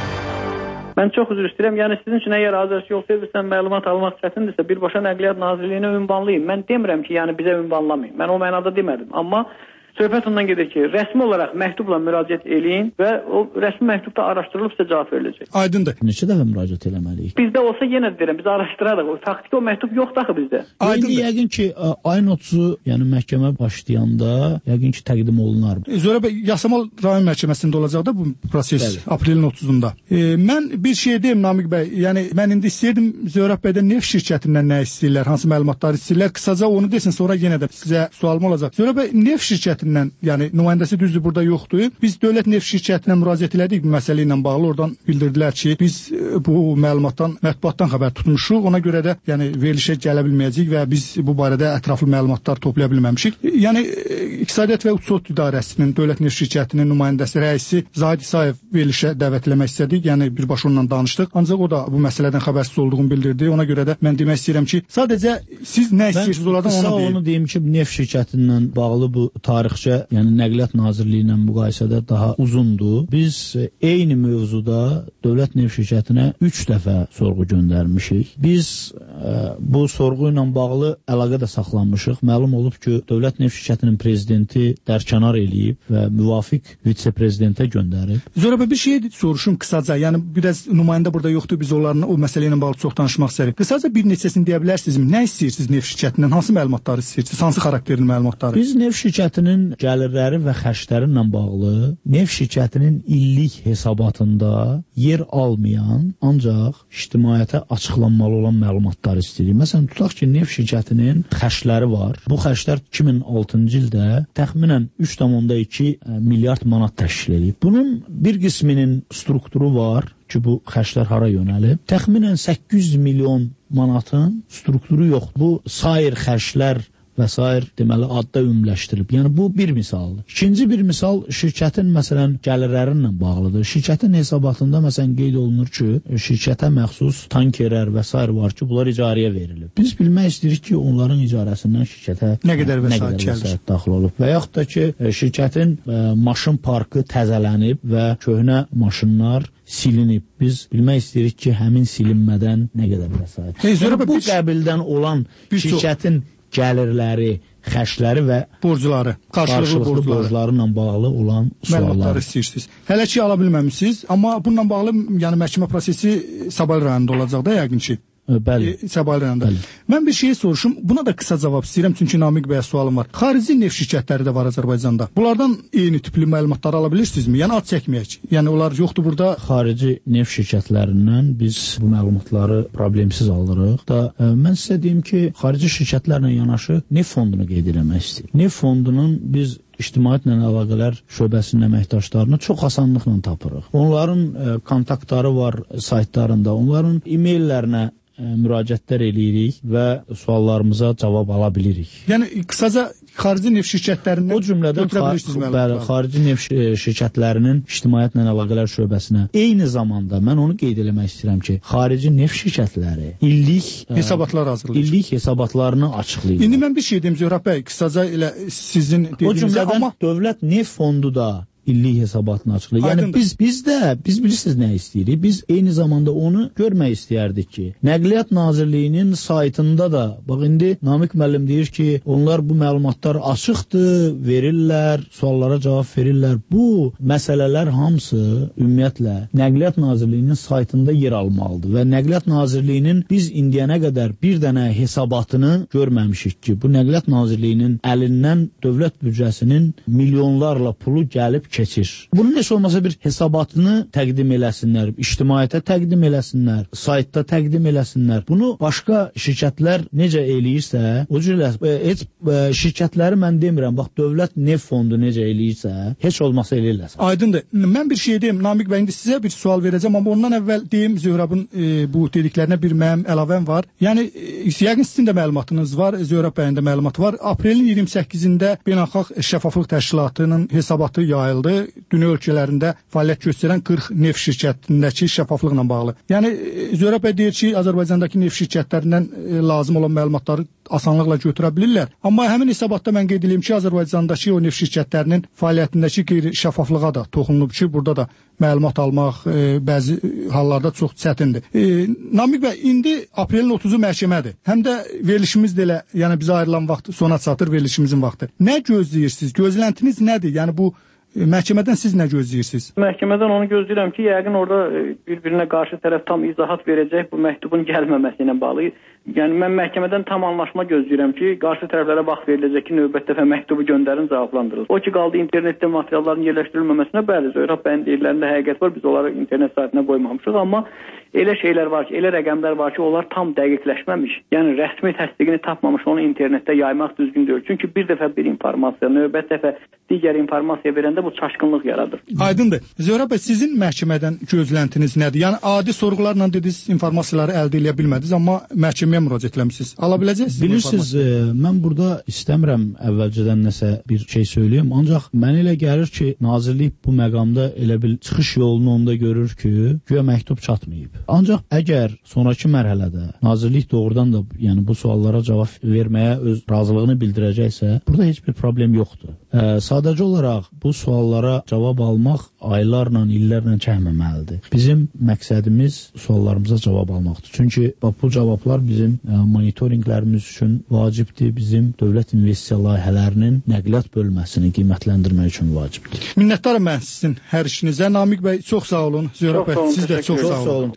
Mən çox üzr istəyirəm. Yəni sizin üçün əgər Azər Yol Servisindən məlumat almaq çətindirsə, birbaşa Nəqliyyat Nazirliyinə ünvanlayın. Mən demirəm ki, yəni bizə ünvanlamayın. Mən o mənada demədim. Amma söhbət ondan gedir ki, rəsmi olaraq məktubla müraciət eləyin və o rəsmi məktubda araşdırılıb sizə cavab veriləcək. Aydındır. Neçə dəfə müraciət eləməliyik? Bizdə olsa yenə deyirəm, biz araşdırarıq. O faktiki o məktub yoxdur axı bizdə. Aydındır. Yəqin ki, ayın 30-u, yəni məhkəmə başlayanda yəqin ki, təqdim olunar. Zöhrə bəy, Yasamal rayon məhkəməsində olacaq da bu proses. Bəli. Aprelin 30-unda. Mən bir şey deyim Namiq bəy, yəni mən indi istəyirdim Zöhrə bəydən neft şirkətindən nə istəyirlər, hansı məlumatlar istəyirlər. Qısaca onu desin, sonra yenə də sizə sualım olacaq. Zöhrə bəy, neft şirkətindən, yəni nümayəndəsi düzdür burada yoxdur. Biz Dövlət Neft şirkətinə müraciət elədik bu məsələ ilə bağlı. Oradan bildirdilər ki, biz bu məlumatdan, mətbuatdan xəbər tutmuşuq. Ona görə də yəni verilişə gələ bilməyəcəyik və biz bu barədə ətraflı məlumatlar toplaya bilməmişik. Yəni İqtisadiyyat və Uçot İdarəsinin Dövlət Neft şirkətinin nümayəndəsi rəisi Zahid İsayev verilişə dəvət eləmək istədik. Yəni birbaşa onunla danışdıq. Ancaq o da bu məsələdən xəbərsiz olduğunu bildirdi. Ona görə də mən demək istəyirəm ki, sadəcə siz nə istəyirsiniz oradan onu deyin. Onu deyim ki, neft şirkətindən bağlı bu tarixçə, yəni Nəqliyyat Nazirliyi ilə müqayisədə daha uzundur. Biz eyni mövzuda Dövlət Neft şirkətinə 3 dəfə sorğu göndərmişik. Biz bu sorğu ilə bağlı əlaqə də saxlanmışıq. Məlum olub ki, Dövlət Neft şirkətinin prezidenti dərkənar eləyib və müvafiq vitse-prezidentə göndərib. Zöhrə bəy, bir şey soruşum qısaca. Yəni biraz nümayəndə burada yoxdur. Biz onlarla o məsələ ilə bağlı çox danışmaq istəyirik. Qısaca bir neçəsini deyə bilərsinizmi? Nə istəyirsiniz neft şirkətindən? Hansı məlumatları istəyirsiniz? Hansı xarakterli məlumatları? Biz neft şirkətinin gəlirləri və xərcləri ilə bağlı neft şirkətinin illik hesabatında yer almayan, ancaq ictimaiyyətə açıqlanmalı olan məlumatları istəyirik. Məsələn, tutaq ki, neft şirkətinin xərcləri var. Bu xərclər 2006-cı ildə təxminən 3,2 milyard manat təşkil edib. Bunun bir qisminin strukturu var ki, bu xərclər hara yönəlib. Təxminən 800 milyon manatın strukturu yoxdur. Bu sair xərclər və s. deməli adda ümumiləşdirilib. Yəni bu bir misaldır. İkinci bir misal şirkətin məsələn gəlirləri ilə bağlıdır. Şirkətin hesabatında məsələn qeyd olunur ki, şirkətə məxsus tankerlər və s. var ki, bunlar icarəyə verilib. Biz bilmək istəyirik ki, onların icarəsindən şirkətə nə qədər vəsait daxil olub və yaxud da ki, şirkətin maşın parkı təzələnib və köhnə maşınlar silinib. Biz bilmək istəyirik ki, həmin silinmədən nə qədər vəsait. Bu qəbildən olan şirkətin gəlirləri, xərcləri və qarşılıqlı borcları ilə bağlı olan suallar istəyirsiniz. Hələ ki ala bilməmisiniz, amma bununla bağlı yəni məhkəmə prosesi Sabal rayonunda olacaq da yəqin ki. Bəli. Sabal rayonunda. Mən bir şey soruşum. Buna da qısa cavab istəyirəm çünki Namiq bəyə sualım var. Xarici neft şirkətləri də var Azərbaycanda. Bunlardan eyni tipli məlumatları ala bilirsinizmi? Yəni ad çəkməyək. Yəni onlar yoxdur burada. Xarici neft şirkətlərindən biz bu məlumatları problemsiz alırıq. Mən sizə deyim ki, xarici şirkətlərlə yanaşı neft fondunu qeyd etmək istəyirəm. Neft fondunun biz İctimaiyyətlə əlaqələr şöbəsinin əməkdaşlarını çox asanlıqla tapırıq. Onların kontaktları var saytlarında, onların e-maillərinə müraciətlər eləyirik və suallarımıza cavab ala bilirik. Yəni qısaca xarici neft şirkətlərindən o cümlədən xarici neft şirkətlərinin İctimaiyyətlə əlaqələr şöbəsinə eyni zamanda mən onu qeyd etmək istəyirəm ki, xarici neft şirkətləri illik hesabatlar hazırlayır. İllik hesabatlarını açıqlayır. İndi mən bir şey deyim Zöhrab bəy, qısaca elə sizin dediyinizə, amma Dövlət Neft Fondu da illik hesabatını açıqlayır. Yəni biz bilirsiniz nə istəyirik? Biz eyni zamanda onu görmək istəyərdik ki, Nəqliyyat Nazirliyinin saytında da, bax indi Namiq müəllim deyir ki, onlar bu məlumatlar açıqdır, verirlər, suallara cavab verirlər. Bu məsələlər hamısı ümumiyyətlə Nəqliyyat Nazirliyinin saytında yer almalıdır və Nəqliyyat Nazirliyinin biz indiyənə qədər bir dənə hesabatını görməmişik ki, bu Nəqliyyat Nazirliyinin əlindən dövlət büdcəsinin milyonlarla pulu gəlib keçir. Bunun heç olmasa bir hesabatını təqdim eləsinlər, ictimaiyyətə təqdim eləsinlər, saytda təqdim eləsinlər. Bunu başqa şirkətlər necə eləyirsə, o cür heç şirkətləri mən demirəm, bax Dövlət Neft Fondu necə eləyirsə, heç olmasa eləyirlər. Aydındır. Mən bir şey deyim, Namiq bəy, indi sizə bir sual verəcəm, amma ondan əvvəl deyim Zöhrabın bu dediklərinə bir mənim əlavəm var. Yəni yəqin sizin də məlumatınız var, Zöhrab bəyin də məlumatı var. Aprelin 28-də Beynəlxalq Şəffaflıq Təşkilatının hesabatı yayıldı. Dünya ölkələrində fəaliyyət göstərən 40 neft şirkətindəki şəffaflıqla bağlı. Yəni Zöhrab bəy deyir ki, Azərbaycandakı neft şirkətlərindən lazım olan məlumatları asanlıqla götürə bilirlər. Amma həmin hesabatda mən qeyd edeyim ki, Azərbaycandakı o neft şirkətlərinin fəaliyyətindəki qeyri-şəffaflığa da toxunulub ki, burada da məlumat almaq bəzi hallarda çox çətindir. Namiq bəy, indi aprelin 30-u məhkəmədir. Həm də verilişimiz də elə, yəni bizə ayrılan vaxt sona çatır, verilişimizin vaxtı. Nə gözləyirsiniz? Gözləntiniz nədir? Yəni bu məhkəmədən siz nə gözləyirsiniz? Məhkəmədən onu gözləyirəm ki, yəqin orada bir-birinə qarşı tərəf tam izahat verəcək bu məktubun gəlməməsi ilə bağlı. Yəni mən məhkəmədən tam anlaşma gözləyirəm ki, qarşı tərəflərə vaxt veriləcək ki, növbət dəfə məktubu göndərin, cavablandırılsın. O ki, qaldı internetdə materialların yerləşdirilməməsinə, bəli, Zöhrab bəyin deyirlərində həqiqət var, biz onları internet saytına qoymamışıq, amma elə şeylər var ki, elə rəqəmlər var ki, onlar tam dəqiqləşməmiş, yəni rəsmi təsdiqini tapmamış, onu internetdə yaymaq düzgün deyil. Çünki bir dəfə bir informasiya, növbət dəfə digər informasiya verəndə bu çaşqınlıq yaradır. Aydındır. Zöhrab bəy, sizin məhkəmədən gözləntiniz nədir? Yəni adi sorğularla dediniz, informasiyaları əldə edə bilmədiniz, amma məhkəməyə müraciət etmisiniz. Ala biləcəksiniz? Bilirsiniz, mən burada istəmirəm əvvəlcədən nəsə bir şey söyləyim, ancaq mənə elə gəlir ki, nazirlik bu məqamda elə bil çıxış yolunu onda görür ki, güya məktub çatmayıb. Ancaq əgər sonraki mərhələdə nazirlik doğrudan da yəni bu suallara cavab verməyə öz razılığını bildirəcəksə, burada heç bir problem yoxdur. Sadəcə olaraq bu suallara cavab almaq aylarla, illərlə çəkməməlidir. Bizim məqsədimiz suallarımıza cavab almaqdır. Çünki bu cavablar bizim monitorinqlərimiz üçün vacibdir, bizim dövlət investisiya layihələrinin nəqliyyat bölməsini qiymətləndirmək üçün vacibdir. Minnətdaram mən sizin hər işinizə. Namiq bəy, çox sağ olun. Zöhrab bəy, siz də çox sağ olun.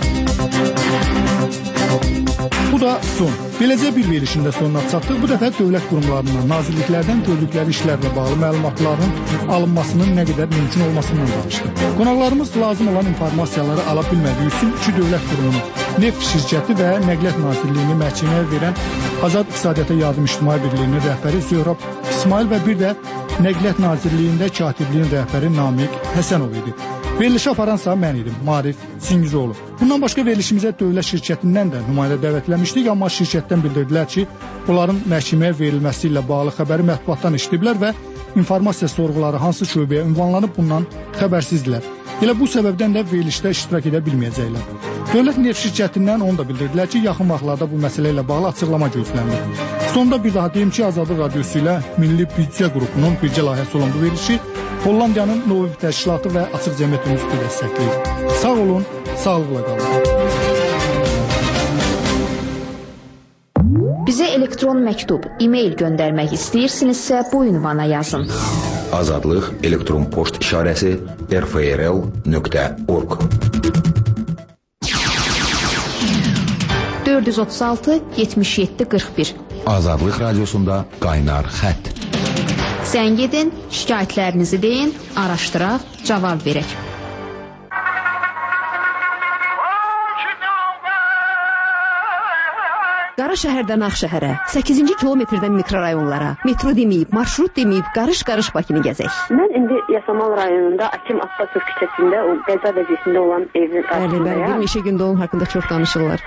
Bu da son. Beləcə bir verilişində sonuna çatdıq. Bu dəfə dövlət qurumlarından, nazirliklərdən gördükləri işlərlə bağlı məlumatların alınmasının nə qədər mümkün olmasından danışdıq. Qonaqlarımız lazım olan informasiyaları ala bilmədiyi üçün iki dövlət qurumunu, Neft şirkəti və Nəqliyyat Nazirliyini məhkəməyə verən Azad İqtisadiyyata Yardım İctimai Birliyinin rəhbəri Zöhrab İsmail və bir də Nəqliyyat Nazirliyində katibliyin rəhbəri Namiq Həsənov idi. Verilişi aparansa mən idim, Marif Singizoğlu. Bundan başqa verilişimizə dövlət şirkətindən də nümayəndə dəvətləmişdik, amma şirkətdən bildirdilər ki, bunların məhkəməyə verilməsi ilə bağlı xəbəri mətbuatdan eşidiblər və informasiya sorğuları hansı şöbəyə ünvanlanıb bundan xəbərsizdirlər. Elə bu səbəbdən də verilişdə iştirak edə bilməyəcəklər. Dövlət neft şirkətindən onu da bildirdilər ki, yaxın vaxtlarda bu məsələ ilə bağlı açıqlama gözlənilir. Sonda bir daha deyim ki, Azadlıq Radiosu ilə Milli Büdcə qrupunun bircə layihəsi olan bu verilişi Hollandiyanın Novib təşkilatı və Açıq Cəmiyyət Institutu dəstəkləyir. Sağ olun, sağlıqla qalın. Bizə elektron məktub, e-mail göndərmək istəyirsinizsə bu ünvana yazın. Azadlıq elektron poçt işarəsi rfrl.org 436 77 41 Azadlıq Radiosunda qaynar xətt. Zəng edin, şikayətlərinizi deyin, araşdıraq, cavab verək. Qara şəhərdən Ağşəhərə, 8-ci kilometrdən mikrorayonlara, metro deməyib, marşrut deməyib, qarış-qarış Bakını gəzək. Mən indi Yasamal rayonunda Akim Abbasov küçəsində o qəza vəziyyətində olan evin qarşısındayam. Bir neçə gündə onun haqqında çox danışırlar.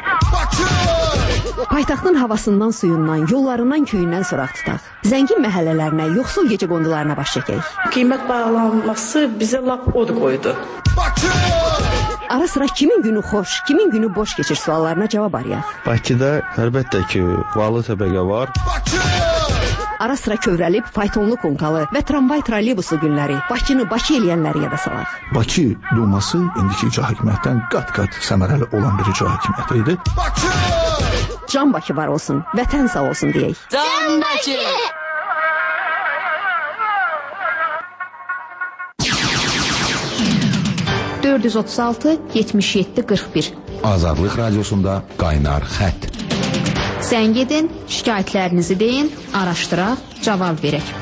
Paytaxtın havasından, suyundan, yollarından, köyündən soraq tutaq. Zəngin məhəllələrinə, yoxsul gecə qondularına baş çəkək. Qiymət bağlanması bizə lap od qoydu. Ara sıra kimin günü xoş, kimin günü boş keçir suallarına cavab arayaq. Bakıda əlbəttə ki, varlı təbəqə var. Ara sıra kövrəlib, faytonlu konkalı və tramvay trolleybusu günləri Bakını Bakı eləyənləri yada salaq. Bakı Duması indiki icra hakimiyyətdən qat-qat səmərəli olan bir icra hakimiyyəti idi. Can Bakı var olsun, vətən sağ olsun deyək. Can Bakı! ...436 77 41 Azadlıq Radiosunda qaynar xətt. Zəng edin, şikayətlərinizi deyin, araşdıraq, cavab verək.